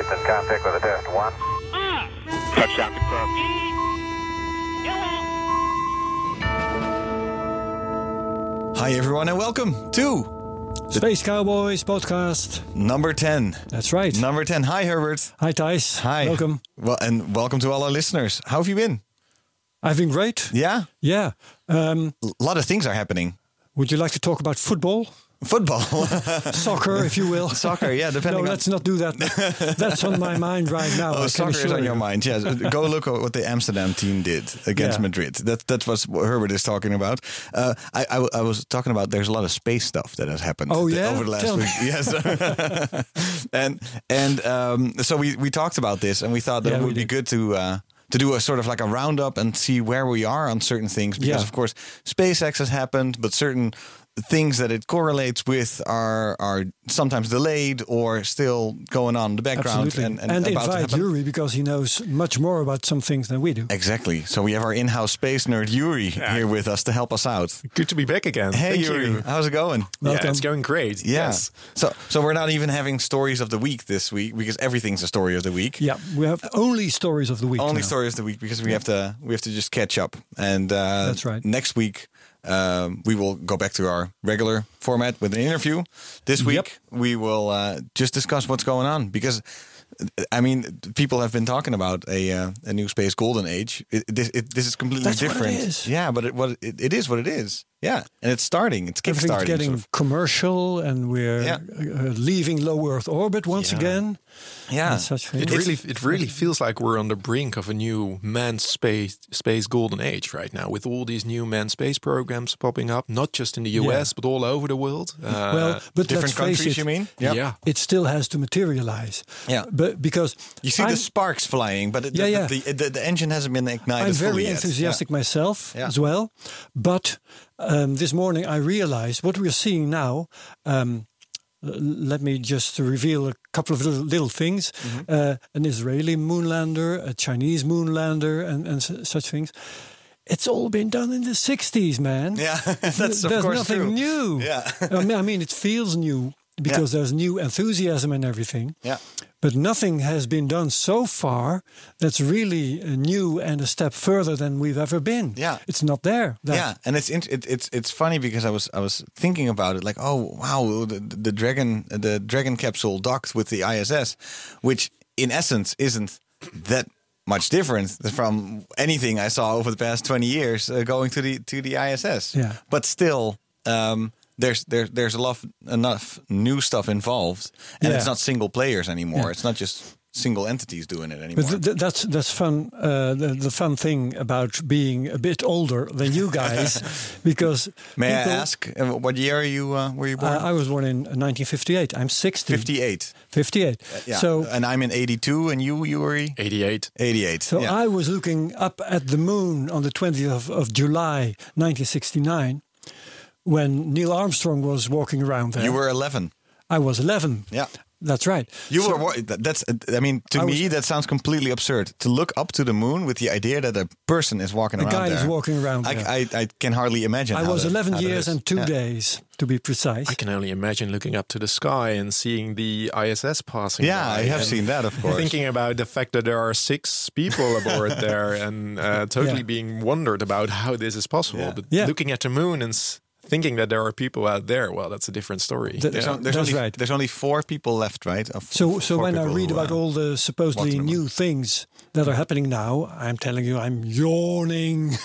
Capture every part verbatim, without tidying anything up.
in contact with a test one. Touchdown confirmed. Hi everyone and welcome to Space Cowboys podcast. number ten. That's right. Number ten. Hi Herbert. Hi Thijs. Hi. Welcome. Well, and welcome to all our listeners. How have you been? I've been great. Yeah? Yeah. Um, A lot of things are happening. would you like to talk about football? Football. Soccer, if you will. Soccer, yeah, depending No, on... let's not do that. That's on my mind right now. Oh, I soccer can is assure on your you. mind. Yes, go look at what the Amsterdam team did against Yeah. Madrid. That that's what Herbert is talking about. Uh, I, I w- I was talking about. There's a lot of space stuff that has happened. Oh, th- yeah? over the last Tell me. week. Yes, and and um, so we we talked about this, and we thought that Yeah, it we would be did. good to. Uh, to do a sort of like a roundup and see where we are on certain things. Because, Yeah. of course, SpaceX has happened, but certain things that it correlates with are are sometimes delayed or still going on in the background. Absolutely. And, and, And about to invite happen. Yuri because he knows much more about some things than we do. Exactly. So we have our in-house space nerd Yuri here with us to help us out. Good to be back again. Hey Thank Yuri, you. how's it going? Yeah, Welcome. it's going great. Yeah. Yes. So so we're not even having stories of the week this week because everything's a story of the week. Yeah, we have only stories of the week. Only now. story of the week because we have to we have to just catch up. And uh, That's right. Next week um, we will go back to our regular format with an interview. This week Yep. we will uh, just discuss what's going on because. I mean, people have been talking about a uh, a new space golden age. It, this, it, this is completely That's what it different. is. Yeah, but it, what it, it is what it is. Yeah, and it's starting. It's Everything's kickstarting. getting sort of. commercial, and we're Yeah. uh, leaving low Earth orbit once Yeah. again. Yeah, and such things. It really, it really feels like we're on the brink of a new manned space space golden age right now, with all these new manned space programs popping up, not just in the U S Yeah. but all over the world. Uh, well, but different let's face countries. it, You mean? yeah. it still has to materialize. Yeah. but because You see I'm, the sparks flying, but it, Yeah, the, yeah. The, the, the engine hasn't been ignited I'm fully very yet. enthusiastic myself Yeah. as well. But um, this morning I realized what we're seeing now. Um, l- let me just reveal a couple of little, little things. Mm-hmm. Uh, an Israeli moonlander, a Chinese moonlander, and, and su- such things. It's all been done in the sixties, man. Yeah, that's of There's course nothing true. new. Yeah. I mean, I mean, it feels new because there's new enthusiasm and everything. Yeah. But nothing has been done so far that's really uh, new and a step further than we've ever been. Yeah. It's not there. That- Yeah, and it's int- it, it's it's funny because I was I was thinking about it like, oh wow, the, the Dragon the Dragon capsule docked with the I S S, which in essence isn't that much different from anything I saw over the past twenty years uh, going to the to the I S S. Yeah. But still, um, there's there's there's a lot enough new stuff involved, and Yeah. it's not single players anymore. Yeah. It's not just single entities doing it anymore. But th- th- that's that's fun. Uh, the, the fun thing about being a bit older than you guys, because May people- I ask uh, what year are you uh, were you born? Uh, I was born in nineteen fifty-eight. I'm sixty. fifty-eight. fifty-eight. Yeah. So and I'm in eighty-two, and you, Yuri, eighty-eight. eighty-eight. So yeah. I was looking up at the moon on the twentieth of, of July, nineteen sixty-nine, when Neil Armstrong was walking around there. You were eleven. I was eleven. Yeah. That's right. You So- were. wa- that- That's. I mean, to I me, was- that sounds completely absurd. To look up to the moon with the idea that a person is walking A around guy there. is walking around I, there. I, I can hardly imagine. I how was that- eleven how that years is. and two Yeah. days, to be precise. I can only imagine looking up to the sky and seeing the I S S passing Yeah, by I have and seen that, of course. Thinking about the fact that there are six people aboard there and uh, totally Yeah. being wondered about how this is possible. Yeah. But Yeah. looking at the moon and s- thinking that there are people out there, well, that's a different story. Th- There's, Yeah, on- there's that's only right. there's only four people left, right? Of So, f- so four when I people read who, about uh, all the supposedly walked on the moon. new things that are happening now, I'm telling you, I'm yawning,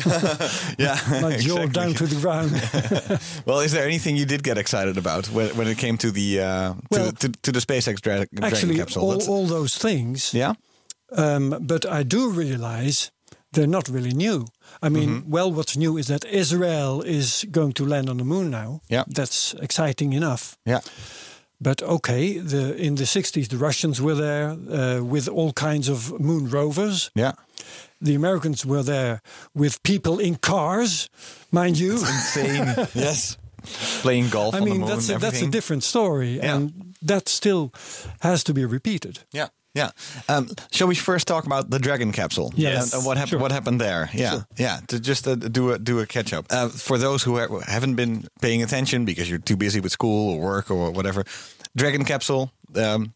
yeah, my jaw exactly. down to the ground. Well, is there anything you did get excited about when, when it came to the uh, to, Well, to, to the SpaceX dra- Dragon Actually, capsule? all, That's- all those things. yeah, Um, but I do realize they're not really new. I mean, Mm-hmm. well, what's new is that Israel is going to land on the moon now. Yeah. That's exciting enough. yeah, But okay, the, in the sixties, the Russians were there uh, with all kinds of moon rovers. yeah. The Americans were there with people in cars, mind you. Insane. Yes. Playing golf I on mean, the moon that's and a, that's a everything. different story. Yeah. And that still has to be repeated. Yeah, yeah. Um, shall we first talk about the Dragon capsule? Yes. And, and what happened? Sure. What happened there? Yeah, Sure. yeah. To just uh, do a do a catch up uh, for those who ha- haven't been paying attention because you're too busy with school or work or whatever. Dragon capsule. Um,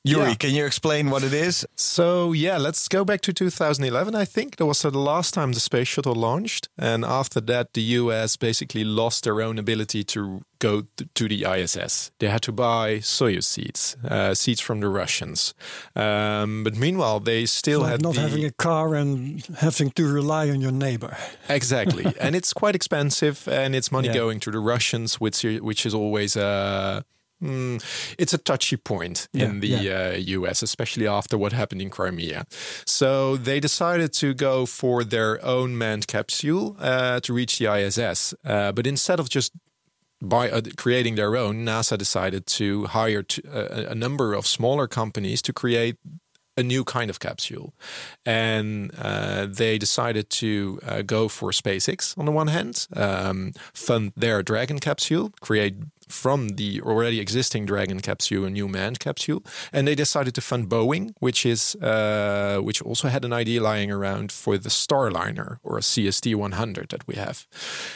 Yuri, Yeah. can you explain what it is? So yeah, let's go back to two thousand eleven. I think that was the last time the space shuttle launched, and after that, the U S basically lost their own ability to go th- to the I S S. They had to buy Soyuz seats, uh, seats from the Russians. Um, but meanwhile, they still Like had not the, having a car and having to rely on your neighbor. exactly, and it's quite expensive, and it's money Yeah. going to the Russians, which i- which is always a. Mm, it's a touchy point Yeah, in the yeah. uh, U S, especially after what happened in Crimea. So they decided to go for their own manned capsule uh, to reach the I S S. Uh, but instead of just by uh, creating their own, NASA decided to hire t- uh, a number of smaller companies to create a new kind of capsule. And uh, they decided to uh, go for SpaceX on the one hand, um, fund their Dragon capsule, create from the already existing Dragon capsule a new manned capsule. And they decided to fund Boeing, which is uh, which also had an idea lying around for the Starliner, or a C S T one hundred that we have.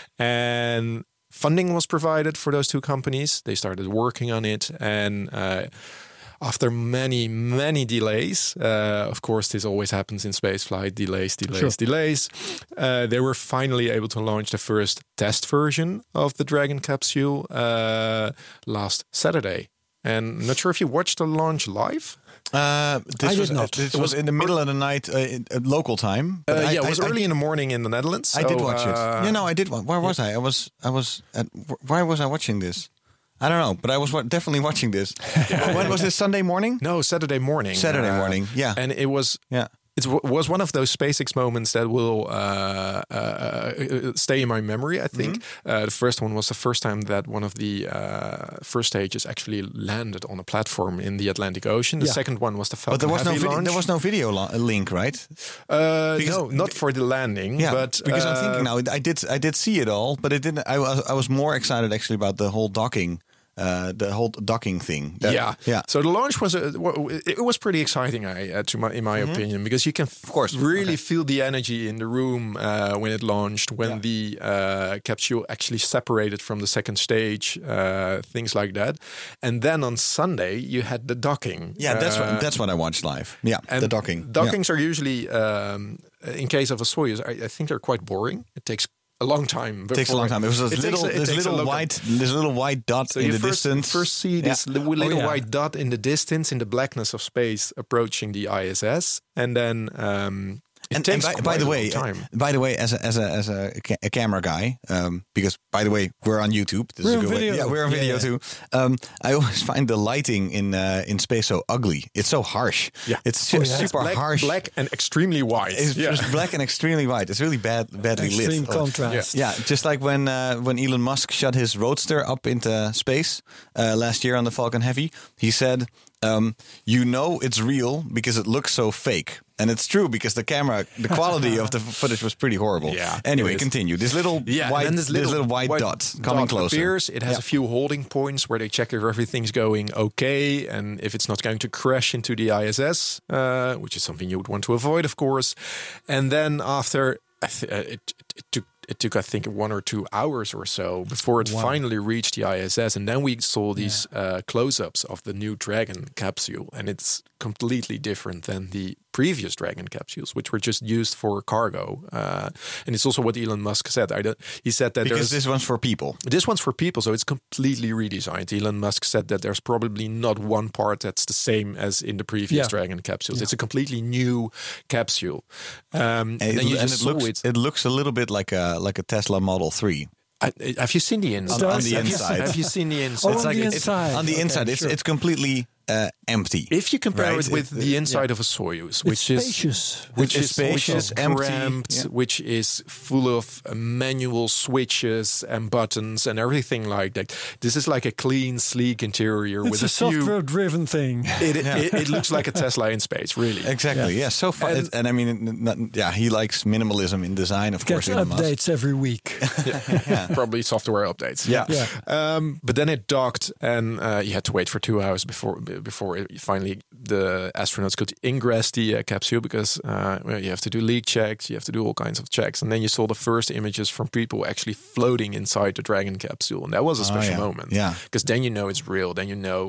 And funding was provided for those two companies. They started working on it, and uh, after many, many delays, uh, of course, this always happens in spaceflight, delays, delays, Sure. delays, uh, they were finally able to launch the first test version of the Dragon capsule uh, last Saturday. And not sure if you watched the launch live. Uh, this I was, did not. This It was was in the middle of the night, uh, in, uh, local time. But Uh, I- yeah, it I- was I- early in the morning in the Netherlands. I did so, watch uh, it. You know, I did. wa- Where was I? I was. I was. At, why was I watching this? I don't know, but I was wa- definitely watching this. When was this? Sunday morning? No, Saturday morning. Saturday morning, yeah. And it was Yeah. it w- was one of those SpaceX moments that will uh, uh, uh, stay in my memory, I think. Mm-hmm. Uh, the first one was the first time that one of the uh, first stages actually landed on a platform in the Atlantic Ocean. The Yeah. second one was the Falcon But there was no Heavy video, launch. there was no video lo- link, right? Uh, because- no, not for the landing. Yeah, but because I'm uh, thinking now, I did I did see it all, but it didn't. I was I was more excited actually about the whole docking, uh, the whole docking thing. That- yeah, yeah. So the launch was a, it was pretty exciting, I uh, to my in my opinion, because you can of course. really Okay. feel the energy in the room uh, when it launched, when Yeah. the uh, capsule actually separated from the second stage, uh, things like that. And then on Sunday you had the docking. Yeah, that's Uh, what that's what I watched live. Yeah, and the docking. Dockings are usually, um, in case of a Soyuz, I, I think they're quite boring. It takes a long time. It takes a long time. It was this It takes little, a- it this takes a little long- white, this little white dot So in you the first, distance. first see this Yeah. li- little Oh, yeah. white dot in the distance, in the blackness of space, approaching the I S S, and then um, it And, takes and by, quite by the a way, long time. by the way, as a as a as a, ca- a camera guy, um, because by the way, we're on YouTube. This We're is a on good way- video. Yeah, we're on Yeah, video yeah. too. Um, I always find the lighting in uh, in space so ugly. It's so harsh. Yeah. it's Oh, just yeah. super black, harsh. black and extremely white. It's yeah. just black and extremely white. It's really bad, badly Extreme lit. Oh, contrast. Yeah, just like when uh, when Elon Musk shot his Roadster up into space uh, last year on the Falcon Heavy, he said, um, "You know it's real because it looks so fake." And it's true because the camera, the quality of the footage was pretty horrible. Yeah, Anyway, it is. continue. This little Yeah, and white, then this little, white, dot coming dot closer. appears. It has Yeah. a few holding points where they check if everything's going okay and if it's not going to crash into the I S S, uh, which is something you would want to avoid, of course. And then after, I th- uh, it, it took. It took, I think, one or two hours or so before it finally reached the I S S. And then we saw these uh, close-ups of the new Dragon capsule. And it's completely different than the previous Dragon capsules, which were just used for cargo. Uh, and it's also what Elon Musk said. I don't, he said that Because there's... this one's for people. This one's for people, so it's completely redesigned. Elon Musk said that there's probably not one part that's the same as in the previous Yeah. Dragon capsules. It's a completely new capsule. Um, and And, then it, you and just it saw looks it. it looks a little bit like a like a Tesla Model three. I, have you seen the inside? On- on the have you- inside. have you seen the inside? Oh, It's on like the it's, inside. on the Okay, inside. It's sure. it's completely uh, empty. If you compare Right, it with it- the inside yeah. of a Soyuz, It's which is spacious. which It's is spacious, which is empty, cramped, yeah. which is full of uh, manual switches and buttons and everything like that. This is like a clean, sleek interior It's with a a few. software-driven thing. It, it, it looks like a Tesla in space, really. Exactly. Yeah. So far, And- and, and I mean, n- n- yeah, he likes minimalism in design, of Gets course. Elon Musk. updates every week. Probably software updates. Yeah. Yeah. Um, but then it docked, and uh, you had to wait for two hours before before it, finally the astronauts could ingress the uh, capsule because uh, well, you have to do leak checks, you have to do all kinds of checks, and then you saw the first images from people actually floating inside the Dragon capsule, and that was a Oh, special yeah. moment. Yeah. because then you know it's real. Then you know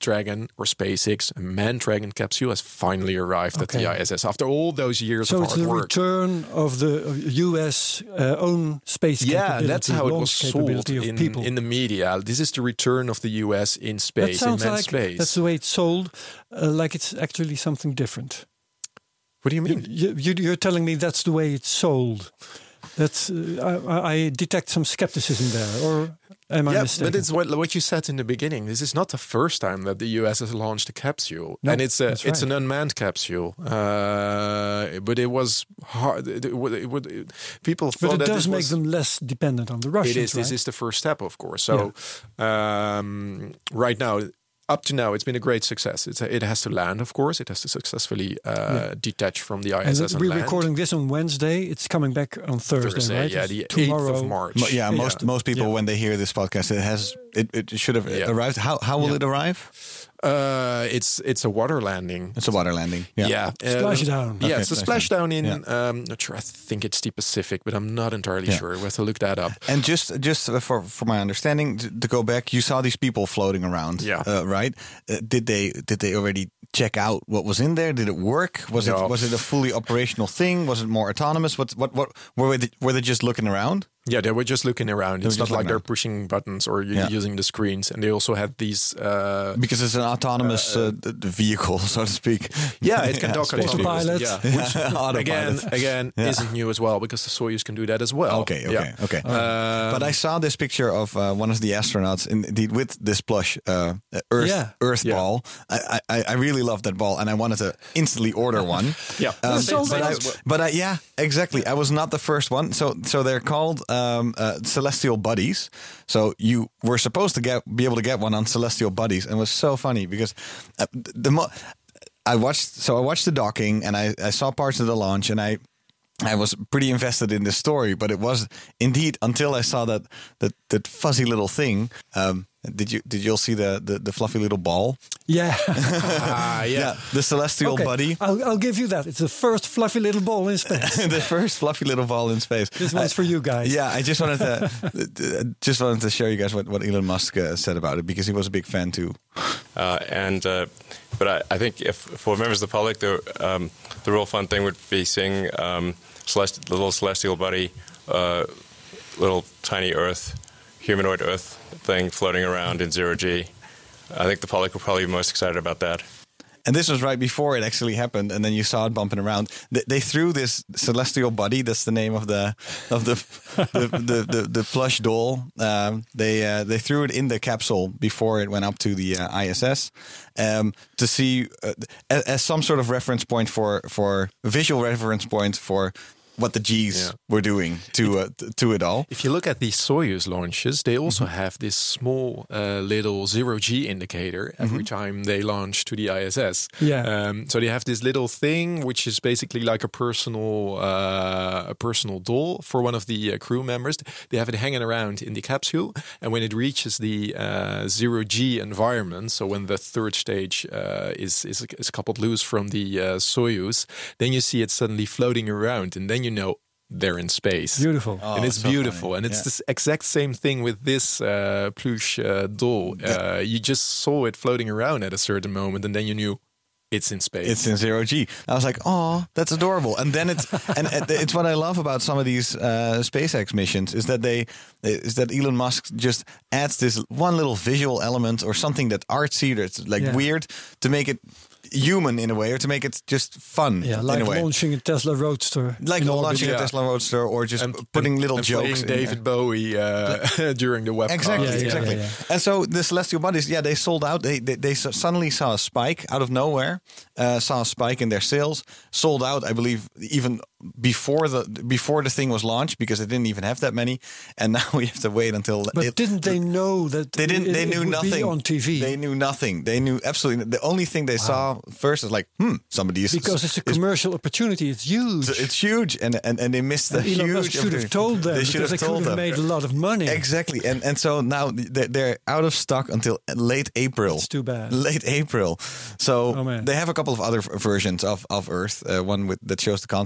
Dragon or SpaceX, a manned Dragon capsule has finally arrived Okay. at the I S S after all those years So of it's hard the work. return of the U S uh, own space Yeah, capability, that's how it was launch sold capability of in, people. in the media. This is the return of the U S in that space, in sounds manned like space. that's the way it's sold, uh, like it's actually something different. What do you mean? You, you, you're telling me that's the way it's sold. That's uh, I, I detect some skepticism there, or am I Yeah, mistaken? but it's what, what you said in the beginning. This is not the first time that the U S has launched a capsule, No, and it's a that's it's right. an unmanned capsule. Uh, but it was hard. It, it, would- it, would- it, people But thought it that does this make was, them less dependent on the Russians, It is. right? This is the first step, of course. So um, right now. Up to now, it's been a great success. It's a, it has to land, of course. It has to successfully uh, Yeah. detach from the I and S that S and we're land. recording this on Wednesday. It's coming back on Thursday, Thursday, right? yeah, It's the tomorrow. eighth of March. Mo- yeah, most Yeah. most people Yeah. when they hear this podcast, it has it, it should have Yeah. arrived. How how will Yeah. it arrive? Uh, it's it's a water landing. It's a water landing. Yeah. Yeah, Splashdown. Yeah, Okay, it's a splashdown. splashdown in. Yeah. Um, not sure. I think it's the Pacific, but I'm not entirely Yeah. sure. We have to look that up. And just just for for my understanding, to, to go back, you saw these people floating around. Yeah. Uh, right. Uh, did they did they already check out what was in there? Did it work? Was No. it was it a fully operational thing? Was it more autonomous? What what what were they were they just looking around? Yeah, they were just looking around. were It's not just like looking they're around. pushing buttons or u- Yeah. using the screens. And they also had these. Uh, Because it's an autonomous uh, d- d- vehicle, so to speak. yeah, it can Yeah, dock space autonomously. Autopilot. Yeah, which Autopilot. again, again, Yeah. isn't new as well because the Soyuz can do that as well. Okay, okay, Yeah. okay. Um, but I saw this picture of uh, one of the astronauts, in, indeed, with this plush uh, Earth Yeah. Earth Yeah. ball. I, I I really love that ball, and I wanted to instantly order one. Yeah. Um, sold but, I, out. but I, yeah, exactly. I was not the first one. So so they're called um, uh, Celestial Buddies. So you were supposed to get be able to get one on Celestial Buddies, and it was so funny because uh, the mo- I watched. So I watched the docking, and I, I saw parts of the launch, and I. I was pretty invested in this story, but it was indeed until I saw that that, that fuzzy little thing. Um, did you did you all see the, the the fluffy little ball? Yeah. Ah, yeah. the Celestial Okay, Buddy. I'll, I'll give you that. It's the first fluffy little ball in space. The first fluffy little ball in space. This one's for you guys. Yeah, I just wanted to just wanted to show you guys what, what Elon Musk uh, said about it because he was a big fan too. Uh, and uh, but I, I think if for members of the public, the um, the real fun thing would be seeing um, celest- the little celestial buddy, uh, little tiny Earth, humanoid Earth thing floating around in zero G. I think the public will probably be most excited about that. And this was right before it actually happened, and then you saw it bumping around. They, they threw this Celestial Buddy. That's the name of the of the the, the, the, the plush doll. Um, they uh, they threw it in the capsule before it went up to the uh, I S S um, to see uh, as, as some sort of reference point for for visual reference point for what the G's Yeah. were doing to uh, t- to it all. If you look at these Soyuz launches, they also have this small uh, little zero G indicator every time they launch to the I S S. Yeah. Um, so they have this little thing, which is basically like a personal uh, a personal doll for one of the uh, crew members. They have it hanging around in the capsule, and when it reaches the uh, zero G environment, so when the third stage uh, is, is is coupled loose from the uh, Soyuz, then you see it suddenly floating around, and then you know they're in space. Beautiful. Oh, and it's so beautiful, funny. and it's Yeah. the exact same thing with this uh, plush uh, doll. Uh, you just saw it floating around at a certain moment, and then you knew it's in space. It's in zero G. I was like, oh, that's adorable. And then it's and and it's what I love about some of these uh, SpaceX missions is that they is that Elon Musk just adds this one little visual element or something that artsy, that's like Yeah. weird, to make it human in a way, or to make it just fun Yeah, in like a way. launching a Tesla Roadster. Like in orbit. launching a yeah. Tesla Roadster, or just and putting and- little and jokes. playing in David Bowie uh, during the webcast. Exactly, Yeah, yeah, exactly. yeah, yeah. And so the Celestial Buddies, yeah, they sold out. They they, they s- suddenly saw a spike out of nowhere. Uh, saw a spike in their sales. Sold out, I believe, even before the before the thing was launched because they didn't even have that many. And now we have to wait until. But it, didn't they know that They didn't. it, They it knew would nothing be on T V? They knew nothing. They knew absolutely. The only thing they saw first was like, hmm, somebody is because it's a is- commercial opportunity. It's huge. It's huge, and and, and they missed the And Elon huge. Musk should have opportunity. told them They should because have they told could have them. made a lot of money. Exactly, and and so now they're, they're out of stock until late April. It's too bad. Late April. So Oh, man. they have a couple of other v- versions of of Earth. Uh, one with that shows the continents better.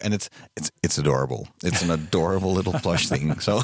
and it's it's it's adorable. It's an adorable little plush thing. So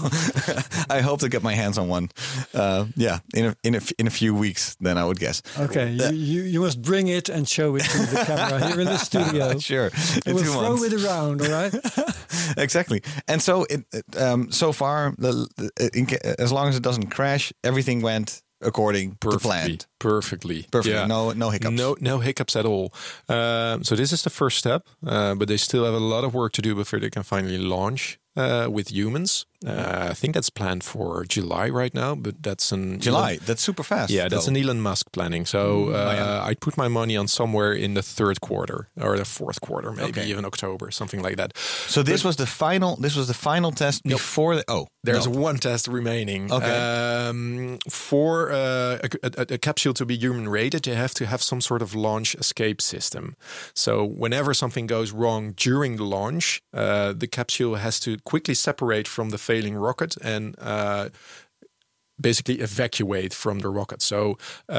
I hope to get my hands on one. Uh, yeah, in a, in a in a few weeks, then I would guess. Okay, you, you you must bring it and show it to the camera here in the studio. Sure, and we'll throw months. it around. All right. Exactly. And so it, it um, so far, the, in, as long as it doesn't crash, everything went according Perfectly. to plan. Perfectly. Perfectly. Yeah. No, no hiccups. No, no hiccups at all. Um, so this is the first step, uh, but they still have a lot of work to do before they can finally launch uh, with humans. Uh, I think that's planned for July right now, but that's an July. Elon, that's super fast. Yeah, that's though. an Elon Musk planning. So uh, oh, yeah. I'd put my money on somewhere in the third quarter or the fourth quarter, maybe okay. even October, something like that. So this but, was the final. This was the final test nope. before the. Oh, there's no. one test remaining. Okay. Um, for uh, a, a, a capsule to be human rated, you have to have some sort of launch escape system. So whenever something goes wrong during the launch, uh, the capsule has to quickly separate from the failing rocket and uh, basically evacuate from the rocket. So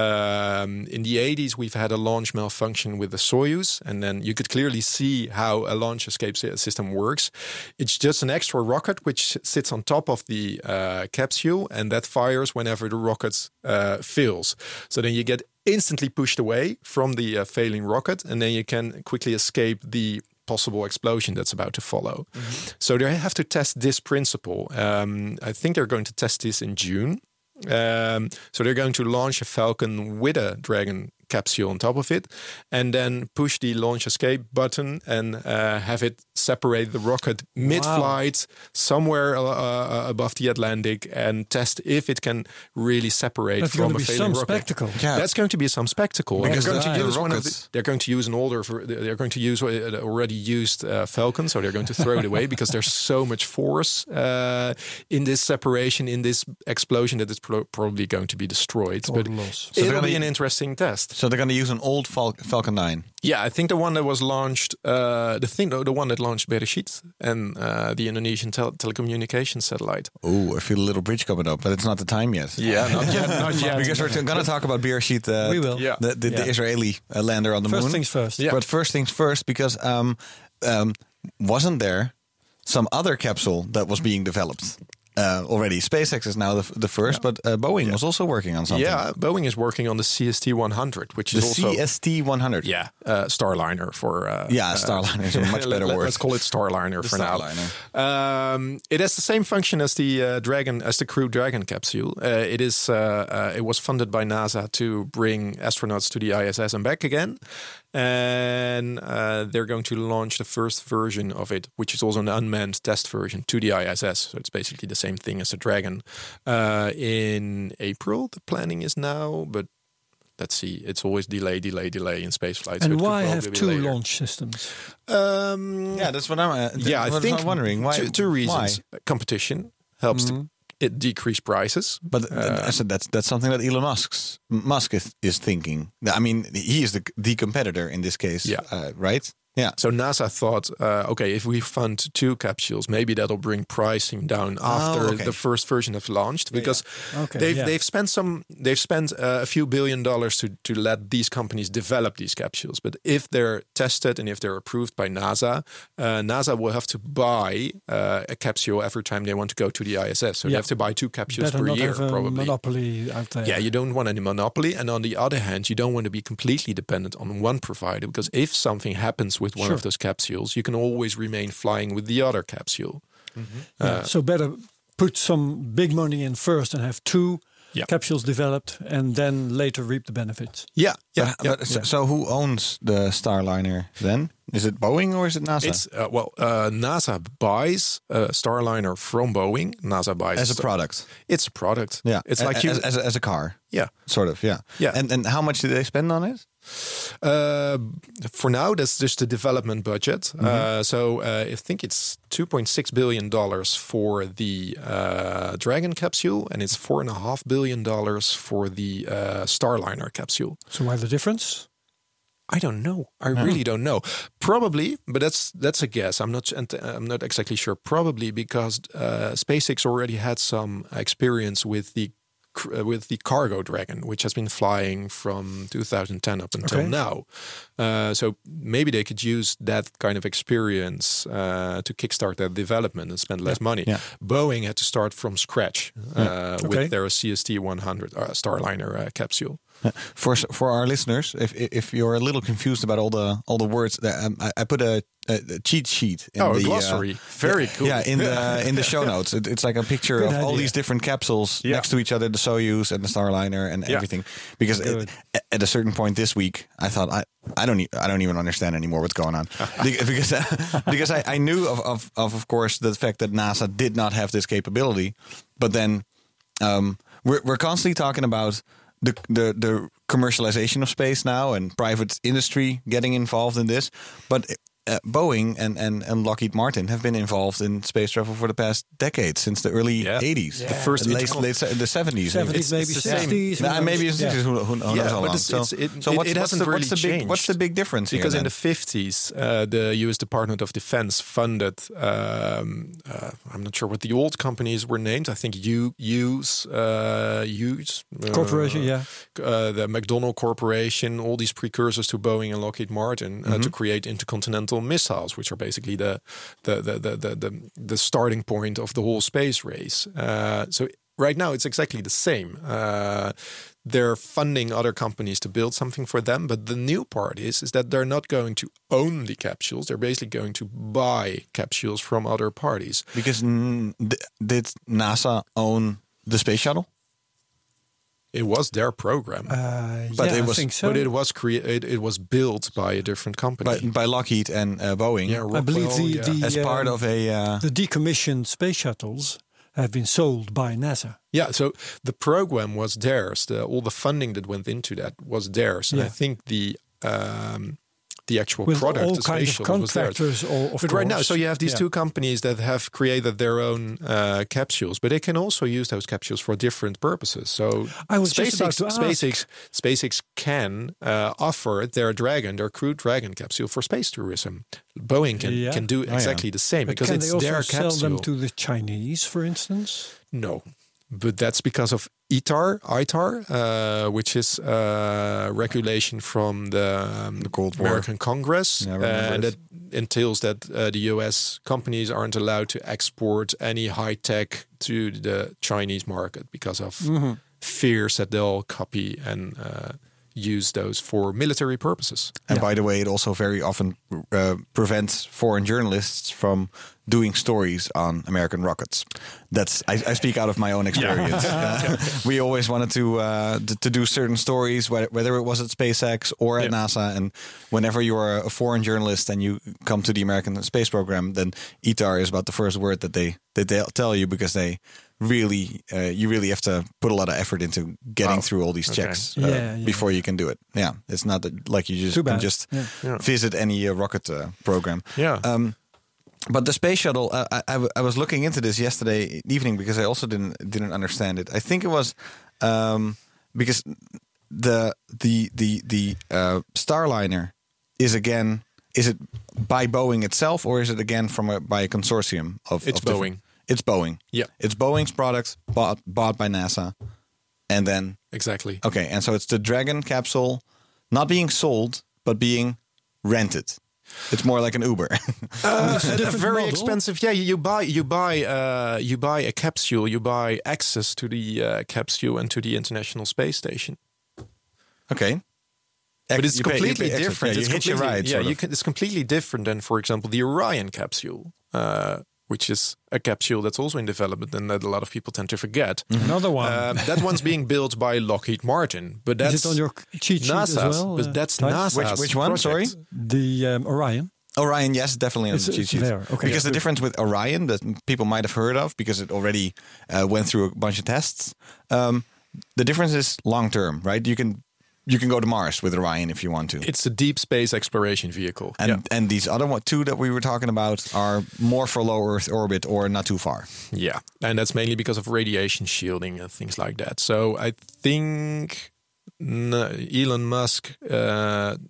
um, in the eighties, we've had a launch malfunction with the Soyuz, and then you could clearly see how a launch escape system works. It's just an extra rocket which sits on top of the uh, capsule, and that fires whenever the rocket uh, fails. So then you get instantly pushed away from the uh, failing rocket, and then you can quickly escape the possible explosion that's about to follow. Mm-hmm. So they have to test this principle. Um, I think they're going to test this in June. Um, so they're going to launch a Falcon with a Dragon capsule on top of it, and then push the launch escape button and uh, have it separate the rocket mid-flight wow. somewhere uh, uh, above the Atlantic, and test if it can really separate That's from a be failing some rocket. Spectacle. Yeah. That's going to be some spectacle. Because they're going, the, to use the one of the, they're going to use an older. They're going to use an already used uh, Falcon, so they're going to throw it away because there's so much force uh, in this separation, in this explosion, that it's pro- probably going to be destroyed. Total but loss. So it'll be an interesting test. So they're going to use an old Fal- Falcon nine. Yeah, I think the one that was launched, uh, the thing, the one that launched Bereshit and uh, the Indonesian tel- telecommunications satellite. Oh, I feel a little bridge coming up, but it's not the time yet. Yeah, not yet, not yet. Because we're going to talk about Bereshit. Uh, we will. Yeah. The, the, yeah. the Israeli uh, lander on the first moon. First things first. Yeah. But first things first, because um, um, wasn't there some other capsule that was being developed? Uh, already, SpaceX is now the, the first, yeah. but uh, Boeing yeah. was also working on something. Yeah, Boeing is working on the C S T one hundred, which the is also... C S T one hundred? Yeah, uh, Starliner for... Uh, yeah, Starliner is a much better let, word. Let's call it Starliner the for Starliner. now. Um, it has the same function as the uh, Dragon, as the Crew Dragon capsule. Uh, it is. Uh, uh, it was funded by NASA to bring astronauts to the I S S and back again. And uh, they're going to launch the first version of it, which is also an unmanned test version, to the I S S. So it's basically the same thing as the Dragon. Uh, in April, the planning is now, but let's see. It's always delay, delay, delay in space flights. And so why have two later. launch systems? Um, yeah, that's what I'm. Uh, yeah, I think I'm wondering why. Two, two reasons: why? Competition helps mm-hmm. to it decrease prices. But uh, I said that's that's something that Elon Musk's Musk is, is thinking. I mean, he is the the competitor in this case. Yeah. Uh, right. Yeah. So NASA thought, uh, okay, if we fund two capsules, maybe that'll bring pricing down after oh, okay. the first version have launched, because yeah, yeah. Okay, they've yeah. they've spent some they've spent uh, a few billion dollars to to let these companies develop these capsules. But if they're tested and if they're approved by NASA, uh, NASA will have to buy uh, a capsule every time they want to go to the I S S. So yeah. they have to buy two capsules Better per not year, have a probably. Monopoly out there. Yeah, you don't want any monopoly, and on the other hand, you don't want to be completely dependent on one provider, because if something happens with one sure. of those capsules, you can always remain flying with the other capsule. Mm-hmm. Uh, yeah, so better put some big money in first and have two yeah. capsules developed, and then later reap the benefits. Yeah, yeah. But, yeah. but so, so who owns the Starliner then? Is it Boeing or is it NASA? It's uh, well, uh, NASA buys uh, Starliner from Boeing. NASA buys as a Star- product. It's a product. Yeah, it's a- like you as, as, a, as a car. Yeah, sort of. Yeah, yeah. And and how much did they spend on it? Uh, for now, that's just the development budget. Mm-hmm. Uh, so uh, I think it's two point six billion dollars for the uh, Dragon capsule, and it's four and a half billion dollars for the uh, Starliner capsule. So why the difference? I don't know. I no. really don't know. Probably, but that's that's a guess. I'm not. I'm not exactly sure. Probably because uh, SpaceX already had some experience with the cr- with the Cargo Dragon, which has been flying from two thousand ten up until Okay. now. Uh, so maybe they could use that kind of experience uh, to kickstart their development and spend less money. Yeah. Boeing had to start from scratch uh, Okay. with their C S T one hundred uh, Starliner uh, capsule. For for our listeners, if if you're a little confused about all the all the words, that, um, I, I put a, a cheat sheet in Oh, a the glossary. Very yeah, cool. Yeah, in the in the show notes, it, it's like a picture Good of all idea. these different capsules Yeah. next to each other, the Soyuz and the Starliner and Yeah. everything. Because Good. it, at a certain point this week, I thought I I don't e- I don't even understand anymore what's going on Be- because because I, I knew of, of of of course the fact that NASA did not have this capability, but then um, we're we're constantly talking about the the the commercialization of space now and private industry getting involved in this, but uh, Boeing and, and and Lockheed Martin have been involved in space travel for the past decade, since the early Yeah. eighties, The first late, intercon- late se- the seventies, seventies, It's- maybe it's the same. sixties. who Nah, knows? maybe it's Yeah. sixties. Who, who, who knows Yeah, how but long? it's- so, it's- it- so it- what's, it what's hasn't the, what's the really big what's the changed. big difference Because here? in the fifties, uh, the U S Department of Defense funded, um, uh, I'm not sure what the old companies were named. I think U, Hughes, uh, Hughes uh, Corporation, yeah. uh, the McDonnell Corporation, all these precursors to Boeing and Lockheed Martin uh, to create intercontinental missiles, which are basically the the the the the, the, the starting point of the whole space race. Uh, so right now, it's exactly the same. Uh, they're funding other companies to build something for them, but the new part is is that they're not going to own the capsules. They're basically going to buy capsules from other parties. Because mm, th- did NASA own the space shuttle? It was their program, Uh, But yeah, it I was- think so. but it was created. It was built by a different company. By, by Lockheed and uh, Boeing, yeah, I believe Rockwell, the, yeah. the as part um, of a uh, the decommissioned space shuttles have been sold by NASA. Yeah, so the program was theirs. The, all the funding that went into that was theirs. And Yeah. I think the um, the actual With product, all the space kinds of shuttle, was theirs. contractors, all, of But right now, course. so you have these Yeah. two companies that have created their own uh, capsules, but they can also use those capsules for different purposes. So I was just about SpaceX, to ask. SpaceX, SpaceX can uh, offer their Dragon, their Crew Dragon capsule for space tourism. Boeing can, Yeah. can do yeah. exactly the same But because can it's they also their sell capsule. them to the Chinese, for instance? No, but that's because of I T A R, I T A R, uh, which is uh, regulation from the, um, The Cold War. American Congress, Yeah, I remember and it. that entails that uh, the U S companies aren't allowed to export any high tech to the Chinese market because of Mm-hmm. fears that they'll copy and uh, use those for military purposes. And by the way, it also very often uh, prevents foreign journalists from doing stories on American rockets. That's I, I speak out of my own experience. Uh, we always wanted to, uh, to to do certain stories, whether, whether it was at SpaceX or at Yeah. NASA. And whenever you are a foreign journalist and you come to the American space program, then I T A R is about the first word that they that they tell you, because they really uh, you really have to put a lot of effort into getting Wow. through all these Okay. checks uh, Yeah, yeah. before you can do it. Yeah, it's not that, like you just Too can bad. just Yeah. Yeah. visit any uh, rocket uh, program. Yeah. Um, but the space shuttle, uh, I, I, w- I was looking into this yesterday evening because I also didn't didn't understand it. I think it was um, because the the the the uh, Starliner is again is it by Boeing itself, or is it again from a, by a consortium of? It's of different- Boeing. It's Boeing. Yeah. It's Boeing's product bought bought by NASA, and then Exactly. okay, and so it's the Dragon capsule, not being sold but being rented. It's more like an Uber. Uh, a different very model. expensive. Yeah, you, you buy you buy uh, you buy a capsule. You buy access to the uh, capsule and to the International Space Station. Okay. But it's You pay- you completely pay extra. different. Yeah, it's you hitch a completely, ride. Yeah, sort you of. can, it's completely different than, for example, the Orion capsule, uh, which is a capsule that's also in development and that a lot of people tend to forget. Another one. Um, that one's being built by Lockheed Martin, but that's Is it on your cheat sheet NASA's. as well? but uh, that's Thijs? NASA's. Which- which one? project. Sorry? The um, Orion. Orion, yes, definitely on It's- the cheat it's sheet. there. Okay. Because the Good. difference with Orion that people might have heard of, because it already uh, went through a bunch of tests. Um, the difference is long term, right? You can you can go to Mars with Orion if you want to. It's a deep space exploration vehicle. And yeah. and these other one, two that we were talking about are more for low Earth orbit or not too far. Yeah, and that's mainly because of radiation shielding and things like that. So I think n- Elon Musk uh,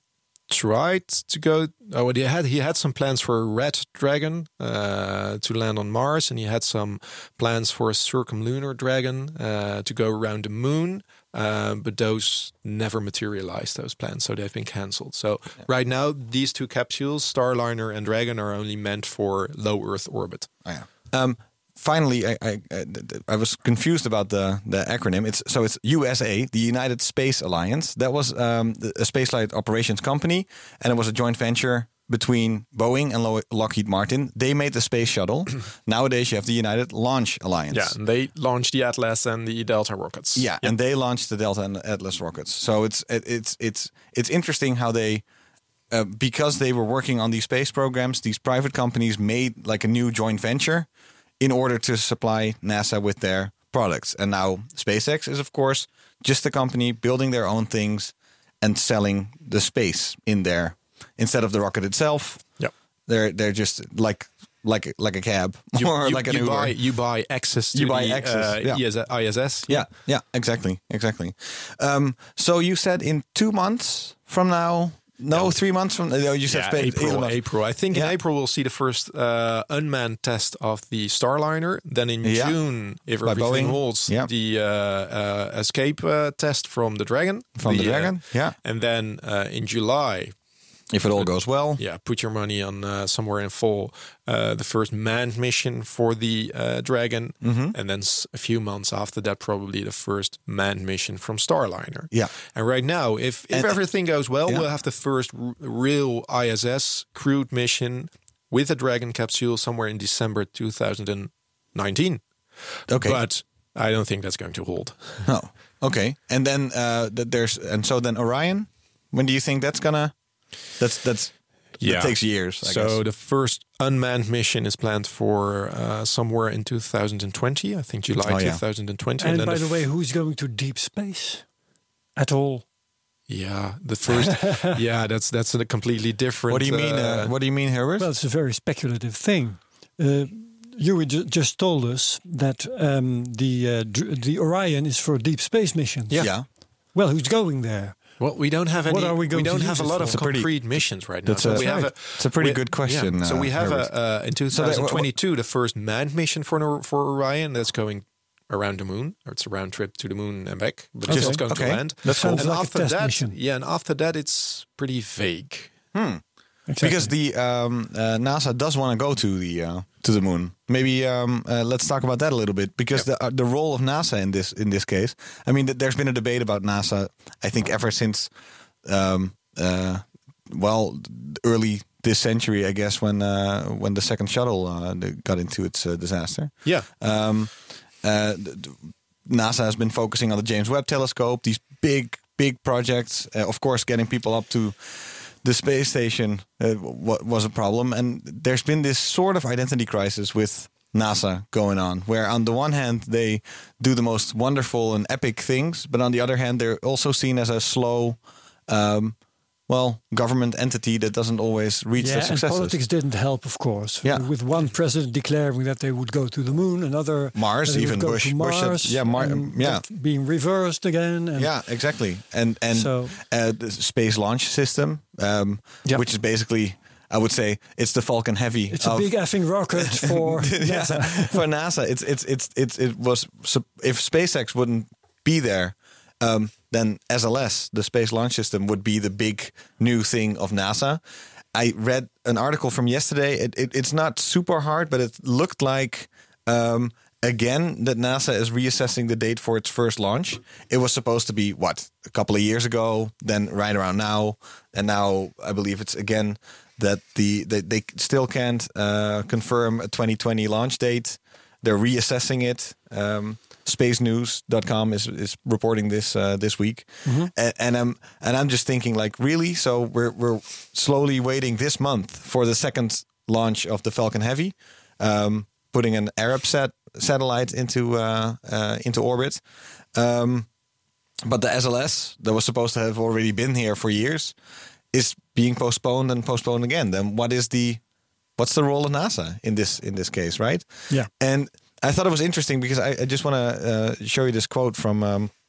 tried to go. Oh, he had he had some plans for a Red Dragon uh, to land on Mars, and he had some plans for a circumlunar dragon uh, to go around the moon. Uh, but those never materialized, those plans, so they've been cancelled. So yeah. right now, these two capsules, Starliner and Dragon, are only meant for low Earth orbit. Oh, yeah. Um, finally, I, I I was confused about the the acronym. It's so it's U S A, the United Space Alliance. That was um, a spaceflight operations company, and it was a joint venture between Boeing and Lo- Lockheed Martin. They made the space shuttle. Nowadays, you have the United Launch Alliance. Yeah, and they launched the Atlas and the Delta rockets. Yeah, yep. and they launched the Delta and Atlas rockets. So it's it, it's it's it's interesting how they, uh, because they were working on these space programs, these private companies made like a new joint venture in order to supply NASA with their products. And now SpaceX is, of course, just a company building their own things and selling the space in there. Instead of the rocket itself, yep. they're they're just like like like a cab you, or you, like an you Uber. Buy, you buy access to you buy the access, uh, yeah. I S S. Yeah, yeah, exactly, exactly. Um, so you said in two months from now. No, no. three months from. No, you said yeah, April. April. April. I think yeah. in April we'll see the first uh, unmanned test of the Starliner. Then in yeah. June, if By everything Boeing. holds, yeah. the uh, uh, escape uh, test from the Dragon. From the, the Dragon, uh, yeah. And then uh, in July, if it all goes well, yeah, put your money on uh, somewhere in fall. Uh, the first manned mission for the uh, Dragon, mm-hmm. and then a few months after that, probably the first manned mission from Starliner. Yeah, and right now, if if and, everything goes well, yeah. we'll have the first r- real I S S crewed mission with a Dragon capsule somewhere in December two thousand nineteen. Okay, but I don't think that's going to hold. No. Okay, and then uh, th- there's and so then Orion. When do you think that's gonna? That's that's yeah. That takes years. I so guess. the first unmanned mission is planned for uh, somewhere in two thousand twenty. I think July oh, yeah. twenty twenty. And, and by the, the f- way, who's going to deep space at all? Yeah, the first. yeah, that's that's a completely different. What do you mean? Uh, what do you mean, Herbert? Well, it's a very speculative thing. Uh, you ju- just told us that um, the uh, dr- the Orion is for deep space missions. Yeah. yeah. Well, who's going there? Well, we don't have any. What are we going we don't to have a use lot it of for? concrete pretty, missions right now. That's So a, we have a. It's a pretty we, good question. Yeah. So uh, we have Herbert. a uh, in twenty twenty-two the first manned mission for for Orion that's going around the moon. Or it's a round trip to the moon and back, but Okay. it's not going Okay. to land. That's Sounds and like a after test that, mission. yeah, and after that it's pretty vague. Hmm. Exactly. Because the um, uh, NASA does want to go to the uh, to the moon. Maybe um, uh, let's talk about that a little bit. Because Yep. the uh, the role of NASA in this in this case, I mean, th- there's been a debate about NASA. I think ever since, um, uh, well, early this century, I guess, when uh, when the second shuttle uh, got into its uh, disaster. Yeah. Um, uh, th- th- NASA has been focusing on the James Webb Telescope. These big big projects. Uh, of course, getting people up to the space station uh, w- was a problem. And there's been this sort of identity crisis with NASA going on, where on the one hand, they do the most wonderful and epic things, but on the other hand, they're also seen as a slow, um, well, government entity that doesn't always reach yeah, their successes. and politics didn't help, of course. Yeah. With one president declaring that they would go to the moon, another Mars, that they even would go Bush, to Bush had- Mars, yeah, Mar- and yeah. that being reversed again. And Yeah, exactly. And and So- uh, the space launch system, um, Yep. which is basically, I would say, it's the Falcon Heavy. It's a of- big effing rocket for yeah, NASA. for NASA. It's it's it's it's it was if SpaceX wouldn't be there, um, then S L S, the Space Launch System, would be the big new thing of NASA. I read an article from yesterday. It, it, it's not super hard, but it looked like um, again that NASA is reassessing the date for its first launch. It was supposed to be what a couple of years ago, then right around now, and now I believe it's again that the they, they still can't uh, confirm a twenty twenty launch date. They're reassessing it. Um, space news dot com is is reporting this uh, this week, Mm-hmm. and, and I'm and I'm just thinking like really. So we're we're slowly waiting this month for the second launch of the Falcon Heavy, um, putting an Arab sat satellite into uh, uh, into orbit. Um, but the S L S that was supposed to have already been here for years is being postponed and postponed again. Then what is the what's the role of NASA in this in this case, right? Yeah. And I thought it was interesting because I, I just want to uh, show you this quote from um,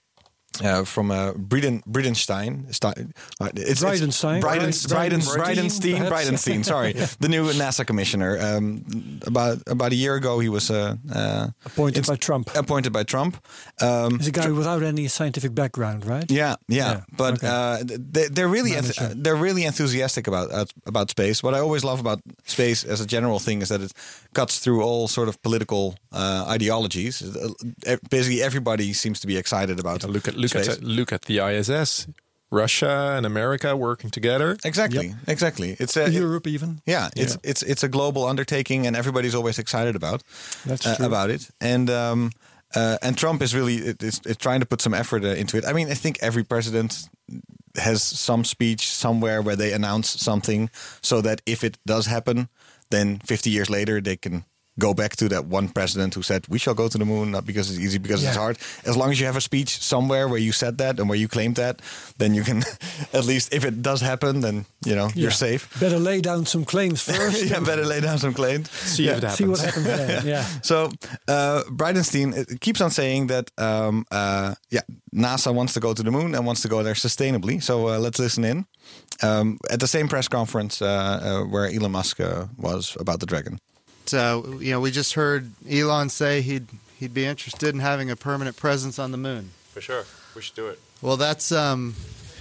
Uh, from uh, Brieden, Bridenstine. Stein, uh, it's, Bridenstine. Briden, Briden, Bridenstine, Bridenstine. perhaps? Bridenstine, sorry. The new NASA commissioner. Um, about about a year ago, he was uh, uh, Appointed by Trump. Appointed by Trump. Um, He's a guy without any scientific background, right? Yeah, yeah. Yeah, But okay. uh, they, they're really enth- Manager. they're really enthusiastic about uh, about space. What I always love about space as a general thing is that it cuts through all sort of political uh, ideologies. Uh, Basically, everybody seems to be excited about Look at look space. at look at the I S S, Russia and America working together. Exactly, exactly. It's a, it- Europe even. yeah, it's it's it's a global undertaking, and everybody's always excited about That's uh, true. about it. And um, uh, and Trump is really it- is, is trying to put some effort uh, into it. I mean, I think every president has some speech somewhere where they announce something, so that if it does happen, then fifty years later they can go back to that one president who said we shall go to the moon, not because it's easy, because it's Yeah. hard. As long as you have a speech somewhere where you said that and where you claimed that, then you can at least, if it does happen, then you know you're Yeah. safe. Better lay down some claims first. Yeah, better lay down some claims. See if it happens. See what happens then. Yeah. So uh, Bridenstine uh, keeps on saying that um, uh, yeah, NASA wants to go to the moon and wants to go there sustainably. So uh, let's listen in. Um, at the same press conference uh, uh, where Elon Musk uh, was about the Dragon. Uh, you know, we just heard Elon say he'd he'd be interested in having a permanent presence on the moon. For sure. We should do it. Well, that's um,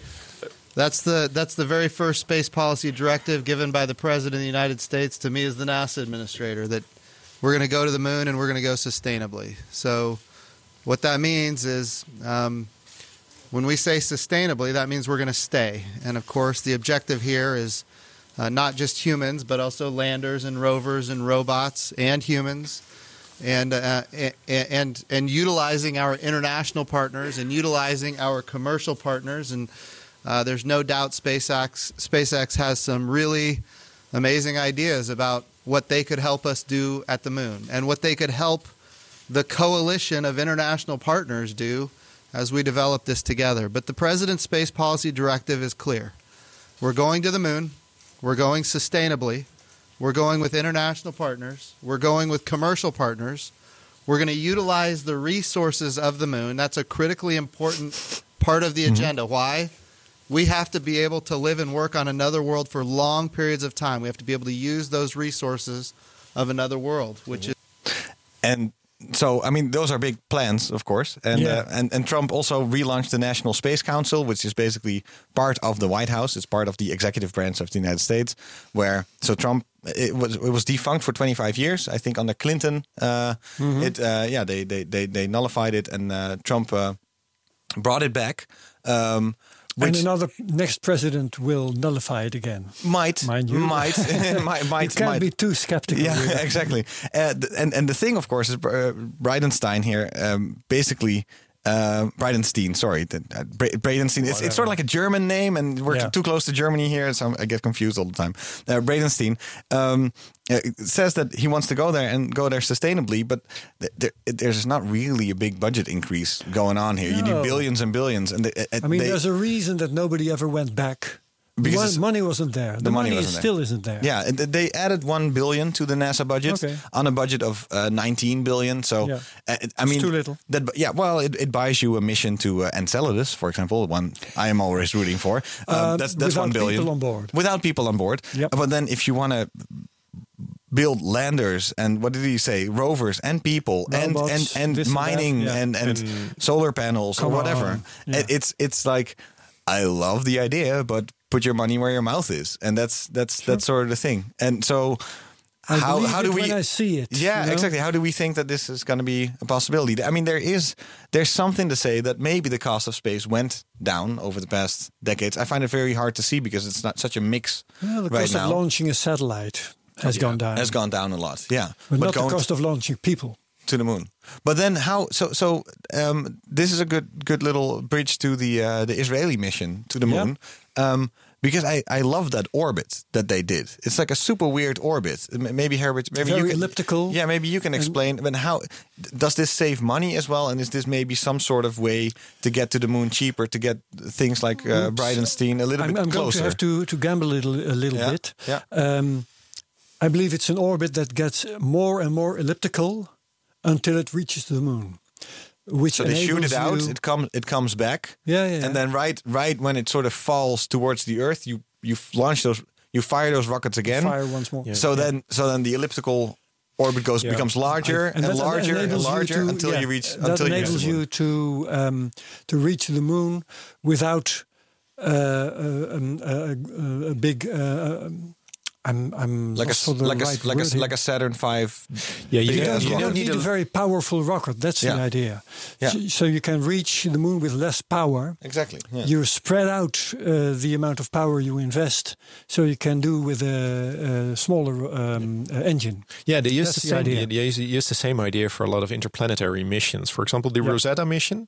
that's the that's the very first space policy directive given by the President of the United States to me as the NASA administrator, that we're going to go to the moon and we're going to go sustainably. So what that means is um, when we say sustainably, that means we're going to stay. And of course, the objective here is uh, not just humans, but also landers and rovers and robots and humans. And, uh, and and utilizing our international partners and utilizing our commercial partners, and uh, there's no doubt SpaceX SpaceX has some really amazing ideas about what they could help us do at the moon, and what they could help the coalition of international partners do as we develop this together. But the President's Space Policy Directive is clear. We're going to the moon. We're going sustainably. We're going with international partners. We're going with commercial partners. We're going to utilize the resources of the moon. That's a critically important part of the agenda. Why? We have to be able to live and work on another world for long periods of time. We have to be able to use those resources of another world, which is... And so, I mean, those are big plans, of course. And, Yeah. uh, and and Trump also relaunched the National Space Council, which is basically part of the White House. It's part of the executive branch of the United States. Where so Trump, it was it was defunct for twenty-five years. I think under Clinton, uh, it uh, yeah they, they they they nullified it, and uh, Trump uh, brought it back. Um, And which another next president will nullify it again. might Mind you. might might You might can't might be too skeptical. with Yeah, that. exactly. Uh, th- and and the thing, of course, is uh, Bridenstine here. Um, basically, uh, Bridenstine. Sorry, the, uh, Bra- Bridenstine. It's, it's sort of like a German name, and we're Yeah. too close to Germany here, so I get confused all the time. Uh, Bridenstine um, uh, says that he wants to go there and go there sustainably, but th- there, there's not really a big budget increase going on here. You need No. billions and billions, and they, uh, I mean, they- there's a reason that nobody ever went back. Because Mon- it's- money wasn't there. The, the money money, wasn't there. still isn't there. Yeah, and th- they added one billion to the NASA budget Okay. on a budget of uh, nineteen billion. So, Yeah. uh, I mean, too little. That, yeah, well, it, it buys you a mission to uh, Enceladus, for example, one I am always rooting for. Um, Uh, that's that's one without billion people on board. Without people on board. Yep. But then, if you want to build landers and what did he say, rovers and people and Robots, and and this and that, mining yeah. and, and solar panels or Come whatever, on, yeah. it- it's it's like I love the idea, but put your money where your mouth is, and that's that's that's sort of the thing. And so, I how believe how do it we? when I see it, Yeah, you know? exactly. How do we think that this is going to be a possibility? I mean, there is there's something to say that maybe the cost of space went down over the past decades. I find it very hard to see because it's not such a mix Well, the right cost now. of launching a satellite has gone down. Has gone down a lot. Yeah, but, not the going cost of launching people. to the moon. But then how? So so um, this is a good good little bridge to the uh, the Israeli mission to the Yeah. moon. Um, because I, I love that orbit that they did. It's like a super weird orbit. M- Maybe Herbert, maybe Very you can, elliptical. Yeah, maybe you can explain. But how does this save money as well? And is this maybe some sort of way to get to the moon cheaper, to get things like uh, Oops. Bridenstine a little I'm, bit I'm going closer? to have to, to gamble a little, a little Yeah, bit. yeah. Um, I believe it's an orbit that gets more and more elliptical until it reaches the moon. which So they shoot it enables out. you- It comes. It comes back. Yeah, yeah, And yeah. then right, right when it sort of falls towards the Earth, you you launch those. You fire those rockets again. fire once more. So then, so then the elliptical orbit goes Yeah. becomes larger And and, that larger and enables you larger to- until yeah, you reach that until you reach enables the moon. you to um, to reach the moon without uh, uh, um, a, a, a big. Uh, um, I'm I'm like lost a for the like right a like word a here. like a Saturn five. Yeah, you big don't- ass You you rocket. don't need need a a- very powerful rocket. That's Yeah. the idea. Yeah. So, so you can reach the moon with less power. Exactly. Yeah. You spread out uh, the amount of power you invest, so you can do with a, a smaller um, uh, engine. Yeah, they use That's the the same. idea. They use, use the same idea for a lot of interplanetary missions. For example, the Yeah. Rosetta mission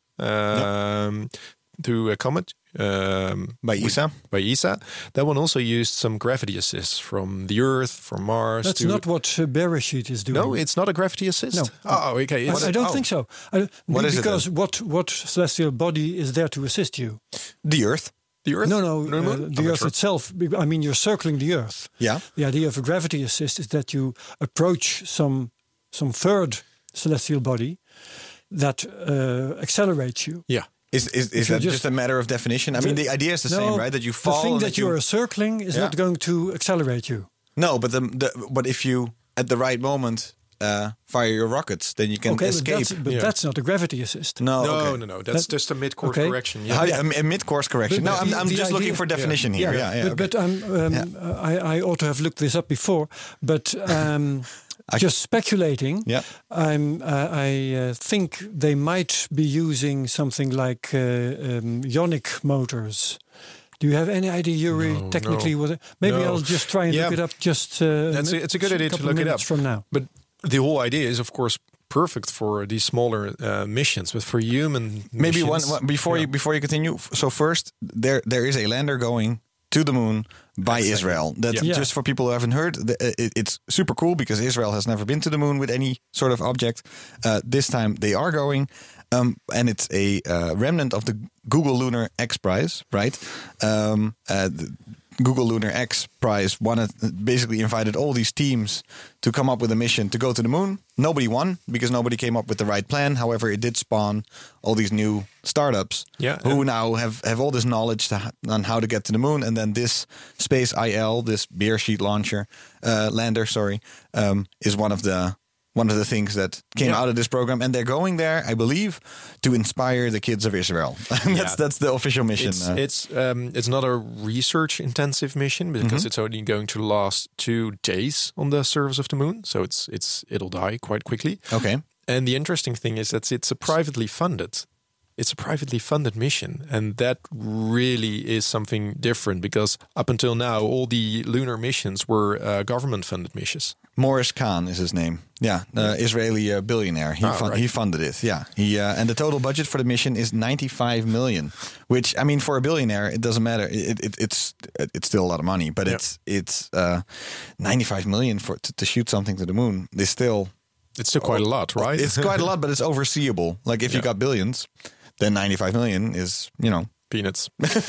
um, to a comet um, By E S A. by E S A. That one also used some gravity assists from the Earth, from Mars. That's to, not what uh, Beresheet is doing. No, it's not a gravity assist. No. Oh, okay. I, It's, I don't oh. think so. I, What is it because what what celestial body is there to assist you? The Earth. the Earth. No, no, the uh, moon? the I'm not Earth sure. itself. I mean, you're circling the Earth. Yeah. The idea of a gravity assist is that you approach some some third celestial body that uh, accelerates you. Yeah. Is is, is you that just- just a matter of definition? I mean, the idea is the same, right? That you fall. The thing and that you are circling is Yeah. not going to accelerate you. No, but the, the but if you at the right moment uh, fire your rockets, then you can okay, escape. but, that's, but Yeah. that's not a gravity assist. no, No, okay. no, no. That's That- just a mid-course okay. correction. Yeah. How, a, a mid-course correction. But- no, but I'm, the- I'm the just idea- looking for definition here. Yeah, yeah. but, okay. but I'm, um, I, I ought to have looked this up before. But um, I- just speculating, Yeah. I'm, uh, I uh, think they might be using something like uh, um, ionic motors. Do you have any idea, Yuri, No, technically? no. What? Maybe No. I'll just try and Yeah. look it up. Just uh, That's a, it's a good idea to couple look it minutes up. from now. But the whole idea is, of course, perfect for these smaller uh, missions. But for human Maybe one, missions, one before yeah. you before you continue. f- So first, there there is a lander going to the moon by Israel. That Yeah. Yeah. just for people who haven't heard, the, uh, it, it's super cool because Israel has never been to the moon with any sort of object. Uh, this time they are going, um, and it's a uh, remnant of the Google Lunar X Prize, right? Um, uh, the Google Lunar X Prize wanted basically invited all these teams to come up with a mission to go to the moon. Nobody won because nobody came up with the right plan. However, it did spawn all these new startups Yeah, who and- now have, have all this knowledge to, on how to get to the moon. And then this Space I L, this Beresheet launcher uh, lander, sorry, um, is one of the one of the things that came Yeah. out of this program. And they're going there, I believe, to inspire the kids of Israel. that's Yeah. that's the official mission. It's uh, it's um, it's not a research intensive mission because Mm-hmm. it's only going to last two days on the surface of the moon, so it's it's it'll die quite quickly. okay. And the interesting thing is that it's a privately funded. It's a privately funded mission, and that really is something different because up until now, all the lunar missions were uh, government-funded missions. Morris Khan is his name. Yeah, uh, Israeli uh, billionaire. He Ah, fun- right. he funded it. Yeah, he uh, and the total budget for the mission is ninety-five million. Which I mean, for a billionaire, it doesn't matter. It, it, it's it's still a lot of money, but Yeah. it's it's uh, ninety-five million for to, to shoot something to the moon. Is still It's still quite a lot, right? it's quite a lot, but it's overseeable. Like if you Yeah. got billions, then ninety-five million is you know. peanuts.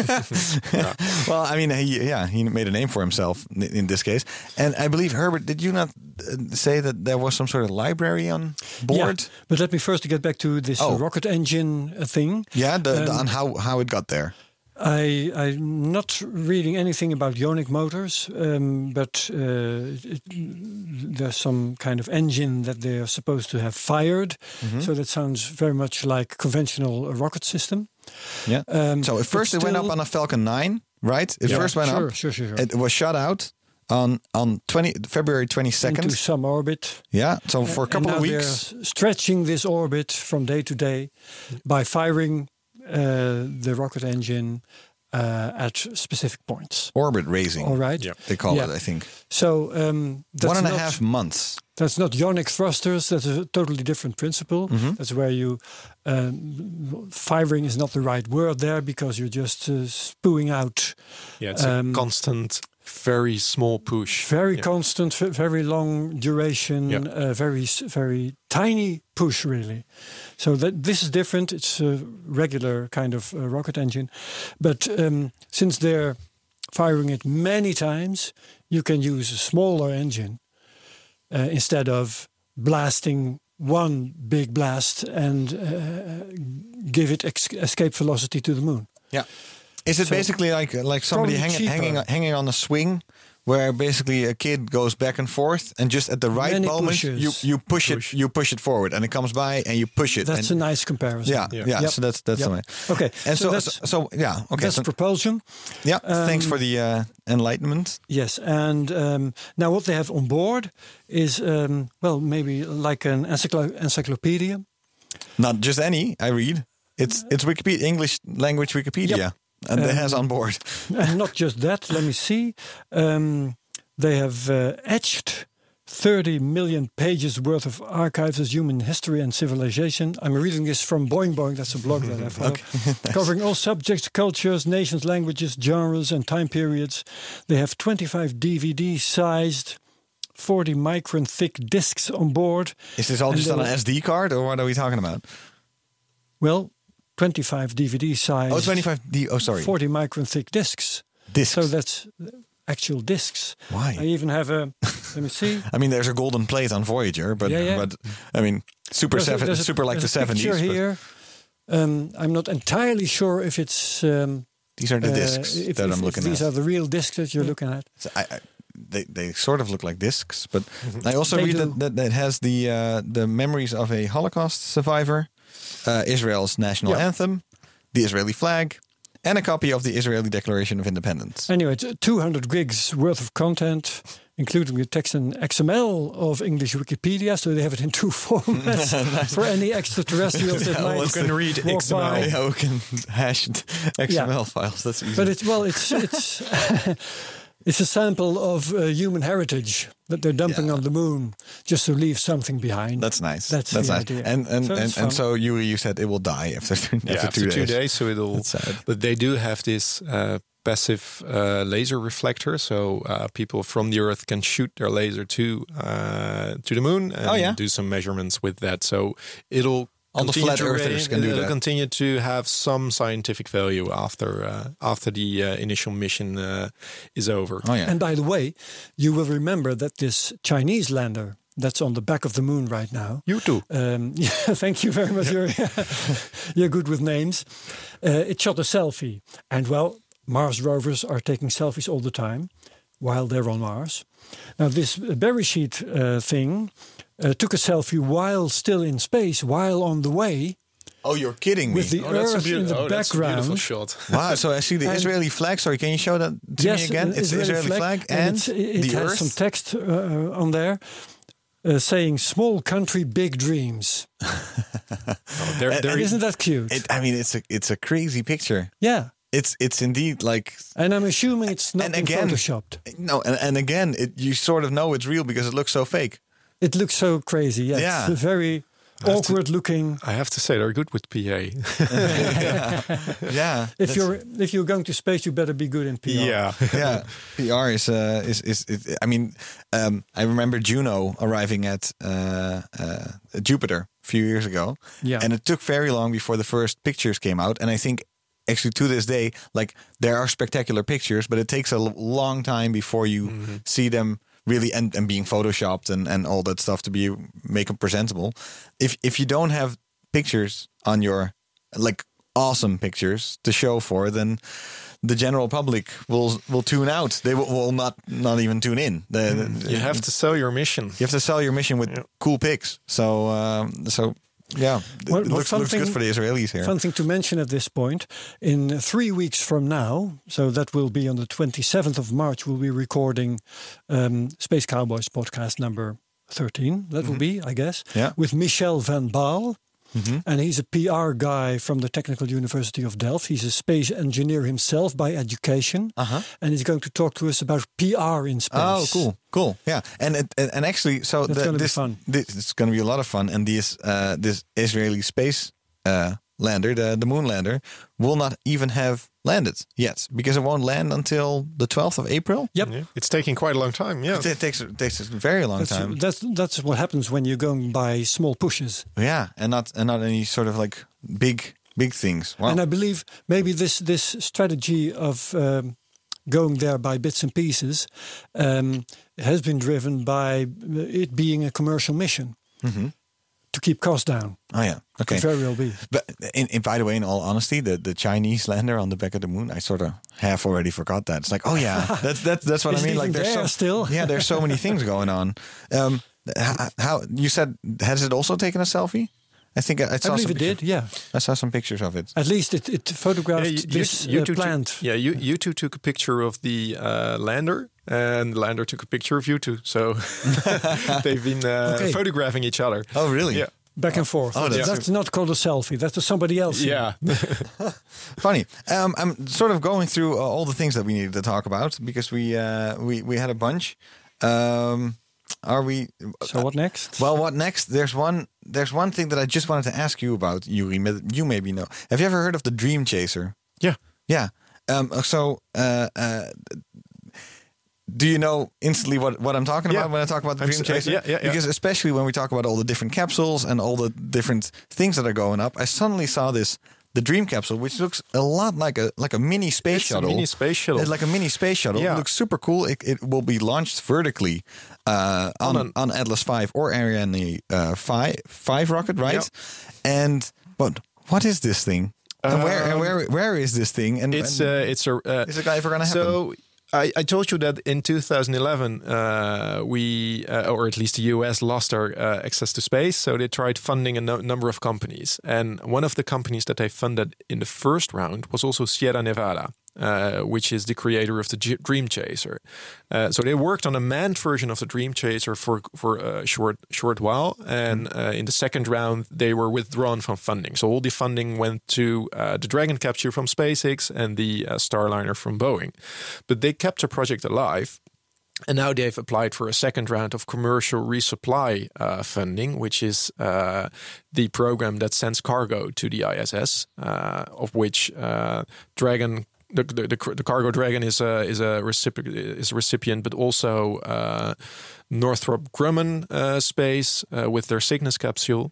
Well, I mean, he, yeah, he made a name for himself in, in this case. And I believe, Herbert, did you not uh, say that there was some sort of library on board? Yeah, but let me first get back to this uh, Oh. rocket engine uh, thing. Yeah, the, the, Um, on how, how it got there. I, I'm not reading anything about ionic motors, um, but uh, it, there's some kind of engine that they're supposed to have fired. Mm-hmm. So that sounds very much like conventional uh, rocket system. Yeah. Um, So at but first it went up still- on a Falcon nine, right? It Yeah. first went sure, up. sure, sure, sure. It was shot out on on twenty February into twenty-second. some orbit. Yeah. So for a couple and of now weeks. they're stretching this orbit from day to day by firing uh, the rocket engine uh, at specific points. Orbit raising. All right. Yeah. They call Yeah. it, I think. So um, that's One and a not- half months. That's not ionic thrusters. That's a totally different principle. Mm-hmm. That's where you um, firing is not the right word there because you're just uh, spewing out Yeah, it's Um, a constant, very small push. very Yeah. constant, v- very long duration, Yeah. uh, very s- very tiny push really. So that this is different. It's a regular kind of uh, rocket engine, but um, since they're firing it many times, you can use a smaller engine uh, instead of blasting one big blast and uh, give it ex- escape velocity to the moon. Yeah. Is it So- basically like like somebody Probably hanging cheaper. hanging hanging on a swing, where basically a kid goes back and forth, and just at the right Many moment pushes. you you push, Push. it you push it forward, and it comes by, and you push it. That's and, a nice comparison. yeah, yeah. Yeah. So that's that's Yep. the way. Okay, And so so that's- so, so yeah. Okay. That's So, propulsion. yeah. thanks um, for the uh, enlightenment. Yes, and um, now what they have on board is, um, well, maybe like an encyclo- encyclopedia. Not just any. I read. It's it's Wikipedia, English language Wikipedia, Yep. and it Um, has on board. And not just that, let me see. Um, they have uh, etched thirty million pages worth of archives as human history and civilization. I'm reading this from Boing Boing, that's a blog that I follow. Covering all subjects, cultures, nations, languages, genres, and time periods. They have twenty-five D V D-sized, forty micron thick discs on board. Is this all And just on they- an S D card, or what are we talking about? Well, twenty-five D V D-sized. Oh, twenty-five D. Oh, sorry. forty micron thick discs. Discs. So that's actual discs. Why? I even have a. Let me see. I mean, there's a golden plate on Voyager, but Yeah, yeah. but I mean, super There's a- seven, there's a- super like the there's a seventies. picture but here. Um, I'm not entirely sure if it's. Um, These are the uh, discs if, that if- I'm if looking these at. are the real discs that you're looking at. So I, I, they they sort of look like discs, but I also They read do. that, that that has the uh, the memories of a Holocaust survivor, uh, Israel's national Yeah. anthem, the Israeli flag, and a copy of the Israeli Declaration of Independence. Anyway, it's two hundred gigs worth of content, including the text and X M L of English Wikipedia. So they have it in two formats for any extraterrestrials that Yeah, might well, You can read walk X M L. by. Yeah, we can hash X M L files. That's easy. But it's well, it's it's it's a sample of uh, human heritage that they're dumping Yeah. on the moon just to leave something behind. That's nice. That's That's the nice. idea. And and So and, it's and fun. so you you said it will die after after, Yeah, after two, days. so it'll. That's sad. But they do have this uh, passive uh, laser reflector, so uh, people from the Earth can shoot their laser to uh, to the moon and Oh, yeah? do some measurements with that. So it'll. All the continue flat to earthers ra- can do it'll that. continue to have some scientific value after uh, after the uh, initial mission uh, is over. Oh yeah. And by the way, you will remember that this Chinese lander that's on the back of the moon right now. You too. Um, yeah, thank you very much. You're, you're good with names. Uh, it shot a selfie. And well, Mars rovers are taking selfies all the time while they're on Mars. Now, this berry sheet uh, thing uh, took a selfie while still in space, while on the way, Oh, you're kidding me. with the Oh, that's a Earth beau- in the oh, that's a beautiful background. shot. Wow, so I see the And- Israeli flag. Sorry, can you show that to Yes, me again? an It's the Israeli flag, and, it's, it the has Earth. some text uh, on there uh, saying "Small country, big dreams." Oh, there, there, Isn't that cute? It, I mean, it's a it's a crazy picture. yeah, It's it's indeed like and I'm assuming it's not And been again- photoshopped. no, and, and again, it, you sort of know it's real because it looks so fake. It looks so crazy. Yeah, Yeah. it's very awkward looking. I have to say they're good with P A. Yeah, If that's- you're if you're going to space, you better be good in P R. yeah. yeah, P R is uh, is is. It, I mean, um, I remember Juno arriving at uh, uh, Jupiter a few years ago, Yeah. and it took very long before the first pictures came out. And I think actually to this day, like there are spectacular pictures, but it takes a l- long time before you see them really and, and being photoshopped and, and all that stuff to be make them presentable. If if you don't have pictures on your like awesome pictures to show for, then the general public will will tune out. They will, will not not even tune in. The, the- You have to sell your mission. you have to sell your mission with Yeah. cool pics. So um, so yeah, it Well, well, looks, looks good something- for the Israelis here. Fun thing to mention at this point: in three weeks from now, so that will be on the twenty-seventh of March, we'll be recording um, Space Cowboys podcast number thirteen. That will be, I guess, Yeah. with Michel van Baal. And he's a P R guy from the Technical University of Delft. He's a space engineer himself by education. Uh-huh. And he's going to talk to us about P R in space. Oh, cool, cool, yeah, and it, and, and actually, so That's the, gonna be this, fun. this it's going to be a lot of fun, and this uh, this Israeli space uh, lander, the the moon lander, will not even have landed yet because it won't land until the twelfth of April. Yep. Yeah. It's taking quite a long time. Yeah. It takes it takes a very long That's, time. that's that's what happens when you're going by small pushes. Yeah, and not and not any sort of like big big things. Wow. And I believe maybe this this strategy of um, going there by bits and pieces um, has been driven by it being a commercial mission. Mhm. to keep costs down. Oh yeah, okay. Could very well be. But in, in, by the way, in all honesty, the, the Chinese lander on the back of the moon, I sort of half already forgot that. It's like, oh yeah, that's that's that's what Is I mean. it Like even there's there so still? yeah, there's so many things going on. Um, how, how you said has it also taken a selfie? I think I, I saw I believe some it did. pictures. Yeah, I saw some pictures of it. at least it, it photographed Yeah, you- this you uh, two plant. Took, yeah, you you two took a picture of the uh, lander, and the lander took a picture of you two. So they've been uh, Okay. photographing each other. Oh really? Yeah. Back and forth. Oh, that's- that's not called a selfie. That's somebody else. Yeah. Funny. Um, I'm sort of going through uh, all the things that we needed to talk about because we uh, we we had a bunch. Um, are we? So what next? Well, what next? There's one. There's one thing that I just wanted to ask you about, Yuri. You maybe know. Have you ever heard of the Dream Chaser? Yeah. Yeah. Um, so, uh, uh, do you know instantly what, what I'm talking Yeah. about when I talk about the I'm Dream s- uh, Chaser? yeah, yeah, yeah. Because especially when we talk about all the different capsules and all the different things that are going up, I suddenly saw this. The Dream capsule, which looks a lot like a like a mini space It's a shuttle, mini space shuttle. It's like a mini space shuttle. Yeah. It looks super cool. It, it will be launched vertically uh, on On an- on Atlas five or Ariane uh, five five rocket, right? And but what is this thing? and where and Um, where where is this thing? And It's and uh, it's a uh, is it ever going to happen? so. I, I told you that in two thousand eleven, uh, we, uh, or at least the U S, lost our uh, access to space. So they tried funding a no- number of companies. And one of the companies that they funded in the first round was also Sierra Nevada, uh, which is the creator of the G- Dream Chaser. Uh, so they worked on a manned version of the Dream Chaser for, for a short, short while. And uh, in the second round, they were withdrawn from funding. So all the funding went to uh, the Dragon capsule from SpaceX and the uh, Starliner from Boeing. But they kept the project alive. And now they've applied for a second round of commercial resupply uh, funding, which is uh, the program that sends cargo to the I S S, uh, of which uh, Dragon, the, the, the, the Cargo Dragon is a is a recipient, is a recipient, but also uh, Northrop Grumman uh, Space uh, with their Cygnus capsule.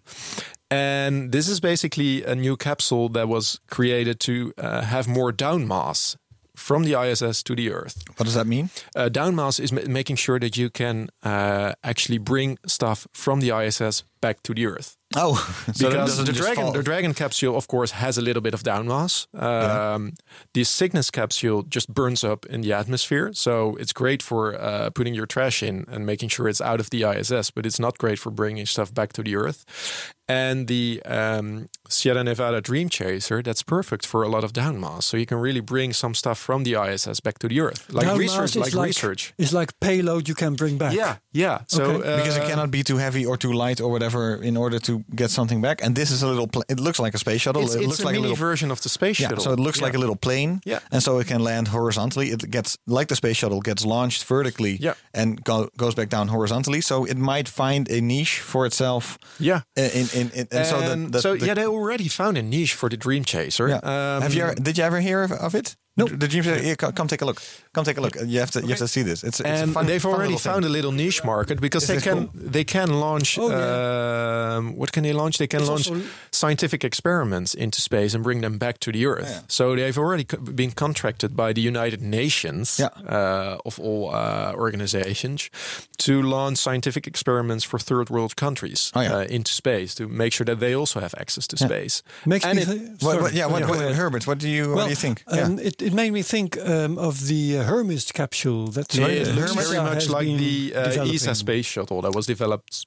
And this is basically a new capsule that was created to uh, have more down mass from the I S S to the Earth. What does that mean? Uh, down mass is ma- making sure that you can uh, actually bring stuff from the I S S back to the Earth. Oh, so it Because doesn't the just Dragon, fall. the Dragon capsule, of course, has a little bit of down mass. Um, The Cygnus capsule just burns up in the atmosphere, so it's great for uh, putting your trash in and making sure it's out of the I S S, but it's not great for bringing stuff back to the Earth. And the um, Sierra Nevada Dream Chaser, that's perfect for a lot of down mass, so you can really bring some stuff from the I S S back to the Earth, like Down research, mass is like, research. It's like payload you can bring back. Yeah, yeah. So Okay. uh, because it cannot be too heavy or too light or whatever in order to get something back. And this is a little. Pl- it looks like a space shuttle. it's, it it's looks a like mini a little version of the space Yeah, shuttle. so it looks Yeah. like a little plane. Yeah. And so it can land horizontally. It gets, like the space shuttle, gets launched vertically Yeah. and go, goes back down horizontally. So it might find a niche for itself. Yeah. In, in, in, in- and so, And that, that so the- yeah, they already found a niche for the Dream Chaser. yeah. Um, Have you ever, did you ever hear of, of it? No. The Dream Chaser. Here, come, come take a look. Come take a look. You have to. You have to see this. It's, it's a and fun, they've fun already little found thing. a little niche market because Is they this can cool? they can launch. Oh, yeah. um, what can they launch? They can It's launch also- scientific experiments into space and bring them back to the Earth. Yeah. So they've already co- been contracted by the United Nations Yeah. uh, of all uh, organizations to launch scientific experiments for third world countries Oh, yeah. uh, into space to make sure that they also have access to space. Makes And me it- thi- What, sorry. what, yeah, what, Go what, ahead. Herbert, what do you what Well, do you think? Um, it, it made me think um, of the uh, Hermes capsule. That Yeah, uh, it looks Hermes very much has like been the uh, E S A developing. space shuttle that was developed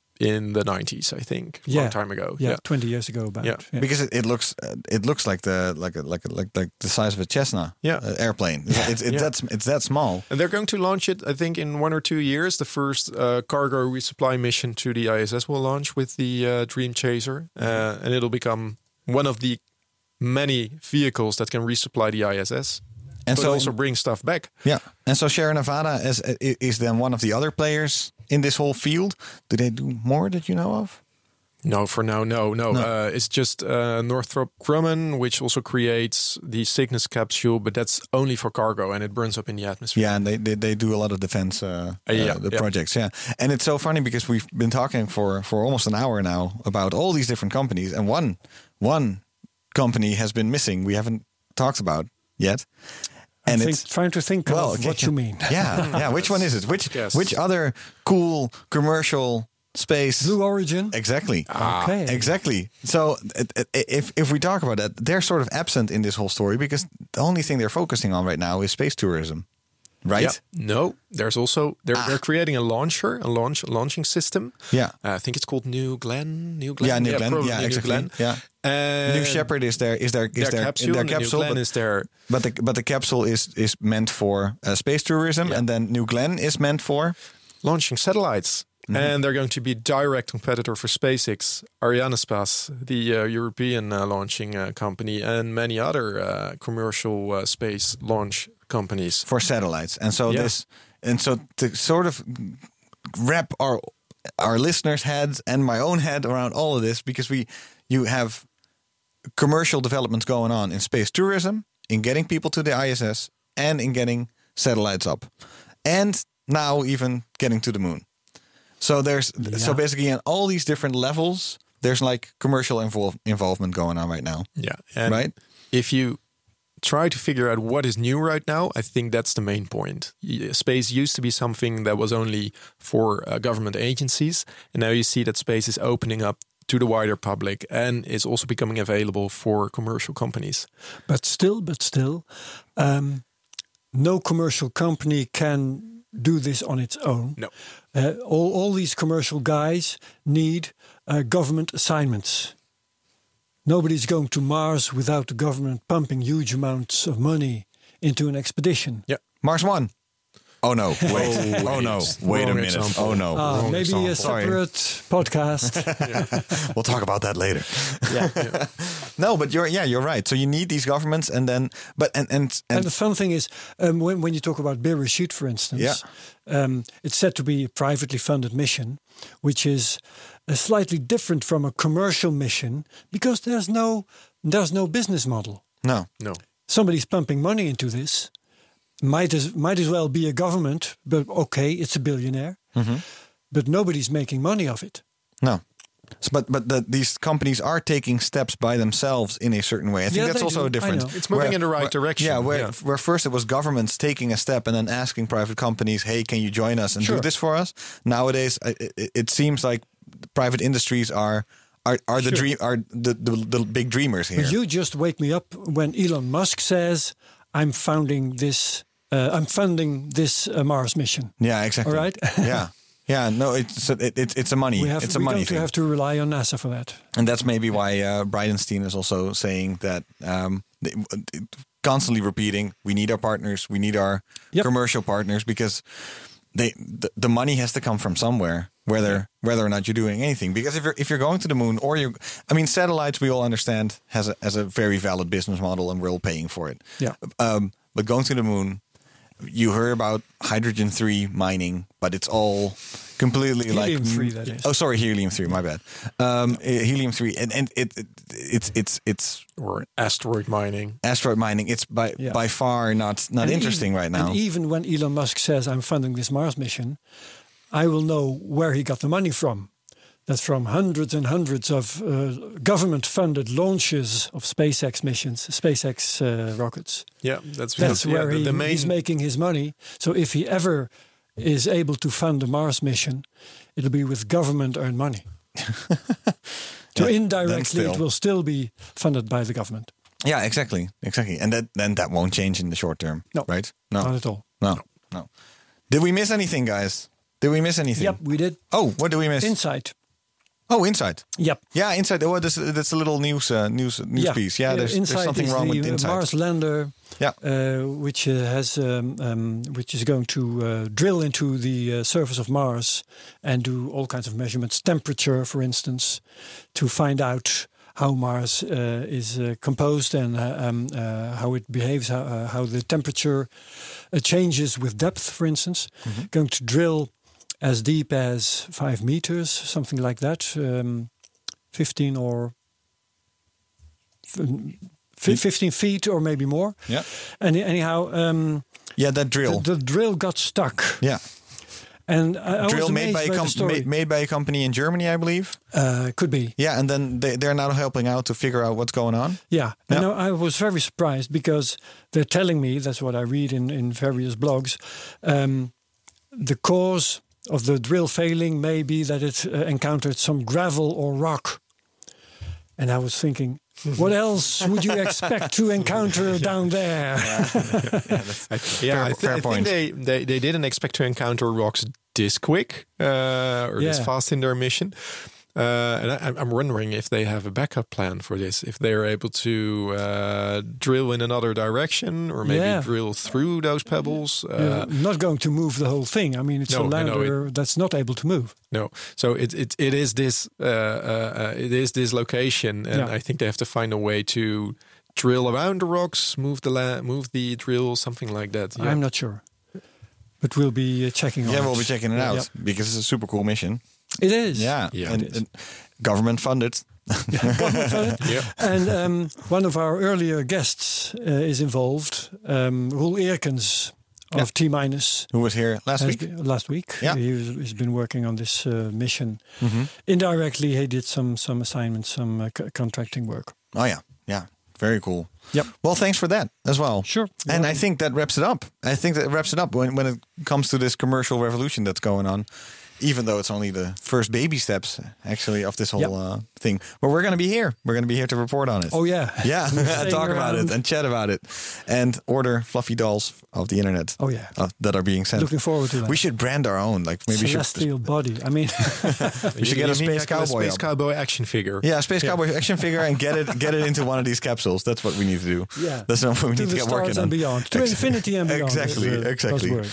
in the nineties, I think, a Yeah. long time ago. Yeah, twenty years ago. About. Yeah. Yeah. Because it, it looks uh, it looks like the like a, like a, like like the size of a Cessna Yeah. uh, airplane. It's, it's, it's Yeah. that it's that small. And they're going to launch it, I think, in one or two years. The first uh, cargo resupply mission to the I S S will launch with the uh, Dream Chaser, uh, and it'll become one of the many vehicles that can resupply the I S S, And but so also bring stuff back. Yeah, and so Sierra Nevada is is then one of the other players in this whole field. Do they do more that you know of? No, for now, no, no. No. Uh, it's just uh, Northrop Grumman, which also creates the Cygnus capsule, but that's only for cargo, and it burns up in the atmosphere. Yeah, and they they, they do a lot of defense uh, uh, yeah, the yeah. projects. Yeah, and it's so funny because we've been talking for for almost an hour now about all these different companies, and one one company has been missing. We haven't talked about yet. I'm And think, it's trying to think well, of okay, what you mean. Yeah, yeah. Which one is it? Which Yes. which other cool commercial space. Blue Origin. Exactly. Okay. Exactly. So it- it- if if we talk about that, they're sort of absent in this whole story because the only thing they're focusing on right now is space tourism, right? Yeah. No, there's also they're they're creating a launcher, a launch launching system. Yeah. Uh, I think it's called New Glenn. New Glenn. Yeah, New Glenn. probably Yeah, New exactly. Glenn. Yeah. And New Shepard is their is their is their their, capsule. their the capsule, New Glenn but, is their but the but the capsule is is meant for uh, space tourism, Yeah. and then New Glenn is meant for launching satellites. And they're going to be direct competitor for SpaceX, Arianespace, the uh, European uh, launching uh, company, and many other uh, commercial uh, space launch companies. for satellites. And so Yeah. this and so to sort of wrap our our listeners' heads and my own head around all of this, because we you have commercial developments going on in space tourism, in getting people to the I S S, and in getting satellites up, and now even getting to the moon. So there's so Yeah. basically on all these different levels, there's like commercial invol- involvement going on right now. Yeah. And Right. if you try to figure out what is new right now, I think that's the main point. Y- Space used to be something that was only for uh, government agencies. And now you see that space is opening up to the wider public and is also becoming available for commercial companies. But still, but still, um, no commercial company can do this on its own. No. Uh, all, all these commercial guys need uh, government assignments. Nobody's going to Mars without the government pumping huge amounts of money into an expedition. Yeah. Mars One. Oh no! Wait! Oh, no! Wait a Wrong minute! example. Oh no! Ah, Wrong maybe a example. Sorry. separate podcast. We'll talk about that later. Yeah. No, but you're yeah, you're right. So you need these governments, and then but and and and, And the fun thing is, um, when, when you talk about Beresheet, for instance, um, it's said to be a privately funded mission, which is uh, slightly different from a commercial mission because there's no there's no business model. no, No. Somebody's pumping money into this. Might as might as well be a government, but okay, it's a billionaire, but nobody's making money of it. no. So, but but the, these companies are taking steps by themselves in a certain way. I think Yeah, that's they also do. I different. know. It's moving in the right where- direction. Yeah, where Yeah. where first it was governments taking a step and then asking private companies, "Hey, can you join us and do Sure. this for us?" Nowadays, it, it, it seems like private industries are are are the Sure. dream are the, the the big dreamers here. But you just wake me up when Elon Musk says, "I'm founding this. Uh, I'm funding this uh, Mars mission." yeah, exactly. All right. yeah. Yeah, no, it's it, it's it's a money. We have it's a we money don't thing. have to rely on NASA for that. And that's maybe why uh, Bridenstine is also saying that, um, th- constantly repeating, we need our partners, we need our Yep. commercial partners, because they the, the money has to come from somewhere, whether whether or not you're doing anything. Because if you're if you're going to the moon, or you, I mean, satellites, we all understand has a has a very valid business model, and we're all paying for it. Yeah. Um, but going to the moon, you heard about hydrogen three mining, but it's all completely like Helium-free, that is. Oh, sorry, helium three. My bad. Um, helium three, and and it, it it's it's it's Or asteroid mining. asteroid mining. It's by Yeah. by far not not And interesting even, right now. And even when Elon Musk says, "I'm funding this Mars mission," I will know where he got the money from. That's from hundreds and hundreds of uh, government-funded launches of SpaceX missions, SpaceX uh, rockets. Yeah, that's That's yeah, where the, he, the main. he's making his money. So if he ever is able to fund the Mars mission, it'll be with government-earned money. So then indirectly, still. it will still be funded by the government. Yeah, exactly, exactly. And that then that won't change in the short term. No. Right? No, Not at all. no, no. Did we miss anything, guys? Did we miss anything? Yep, we did. Oh, what did we miss? Insight. oh, Insight. Yep. Yeah, Insight. Oh, that's, that's a little news uh, news news piece. Yeah, there's, Insight there's something is wrong the with uh, Insight. Mars lander, Yeah. uh, which uh, has um, um, which is going to uh, drill into the uh, surface of Mars and do all kinds of measurements, temperature, for instance, to find out how Mars uh, is uh, composed and uh, um, uh, how it behaves, how, uh, how the temperature uh, changes with depth, for instance. Mm-hmm. Going to drill as deep as five meters, something like that, um, fifteen or f- fifteen feet or maybe more. Yeah. And anyhow, um, Yeah, that drill. the, the drill got stuck. yeah. And I, I was Drill made amazed by, a by the com- story. made, made by a company in Germany, I believe. Uh, could be. Yeah, and then they, they're now helping out to figure out what's going on. Yeah. Yeah. And I I was very surprised because they're telling me, that's what I read in, in various blogs, um, the cause of the drill failing may be that it uh, encountered some gravel or rock. And I was thinking, what else would you expect to encounter down there? Yeah, I, fair- I, fair I point. think they, they, they didn't expect to encounter rocks this quick uh, or this Yeah. fast in their mission. Uh, and I, I'm wondering if they have a backup plan for this, if they're able to uh, drill in another direction or maybe Yeah. drill through those pebbles. Uh, You're not going to move the whole thing. I mean, it's No, a I know lander that's not able to move. No, so it it it is this uh, uh, uh, it is this location, and Yeah. I think they have to find a way to drill around the rocks, move the la- move the drill, something like that. Yeah. I'm not sure. But we'll be uh, checking on Yeah, it. we'll be checking it out Yep. because it's a super cool mission. It is. Yeah, Yeah, and, it is. and government funded. Yeah. And um, one of our earlier guests uh, is involved, um, Roel Eerkens of T Minus. Who was here last has week? been- last week. Yeah. He was, he's been working on this uh, mission. Mm-hmm. Indirectly, he did some some assignments, some uh, co- contracting work. Oh yeah, yeah, very cool. Yep. Well, thanks for that as well. Sure. And I think that wraps it up. I think that wraps it up when when it comes to this commercial revolution that's going on. Even though it's only the first baby steps, actually, of this whole Yep. uh, thing. But we're going to be here. We're going to be here to report on it. Oh yeah. Yeah, Staying talk about around. it and chat about it, and order fluffy dolls of the internet. Oh, yeah. uh, that are being sent. Looking forward to that. We should brand our own. Like maybe we should. Celestial body. I mean, We should get a You space mean like cowboy. a space up. cowboy action figure. Yeah, a space cowboy action figure, and get it get it into one of these capsules. That's what we need to do. yeah. That's what we to need to the get stars working and on. beyond. To Ex- infinity and beyond. Exactly, is, uh, exactly. buzzword,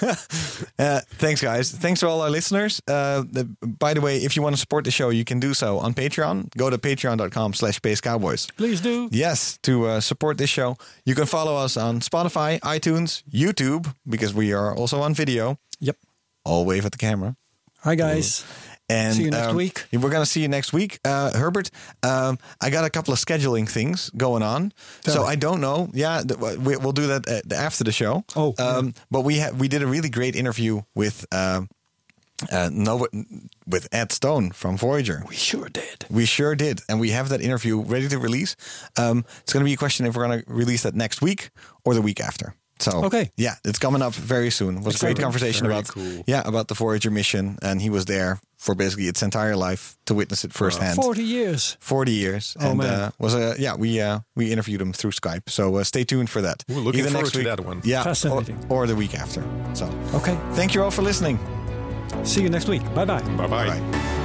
Yeah. Uh, thanks, guys. Thanks to all our listeners. Uh, the, by the way, if you want to support the show, you can do so on Patreon. Go to patreon.com slash space cowboys. Please do. Yes, to uh, support this show. You can follow us on Spotify, iTunes, YouTube, because we are also on video. Yep. All wave at the camera. Hi guys. And See you next um, week. We're going to see you next week. Uh, Herbert, um, I got a couple of scheduling things going on. Tell so me. I don't know. Yeah, th- we, we'll do that uh, after the show. Oh, Um, But we ha- we did a really great interview with uh, uh, Nova, with Ed Stone from Voyager. We sure did. We sure did. And we have that interview ready to release. Um, it's going to be a question if we're going to release that next week or the week after. So, Okay. yeah, it's coming up very soon. It was a great Exciting. conversation Very about cool. yeah about the Voyager mission, and he was there for basically its entire life to witness it firsthand. Forty years. Forty years, Oh, and man. Uh, was a yeah we uh, we interviewed him through Skype. So uh, stay tuned for that. Ooh, looking Either forward next to week, that one. Yeah, or, Fascinating. or the week after. So, Okay. thank you all for listening. See you next week. Bye bye. Bye bye. Bye.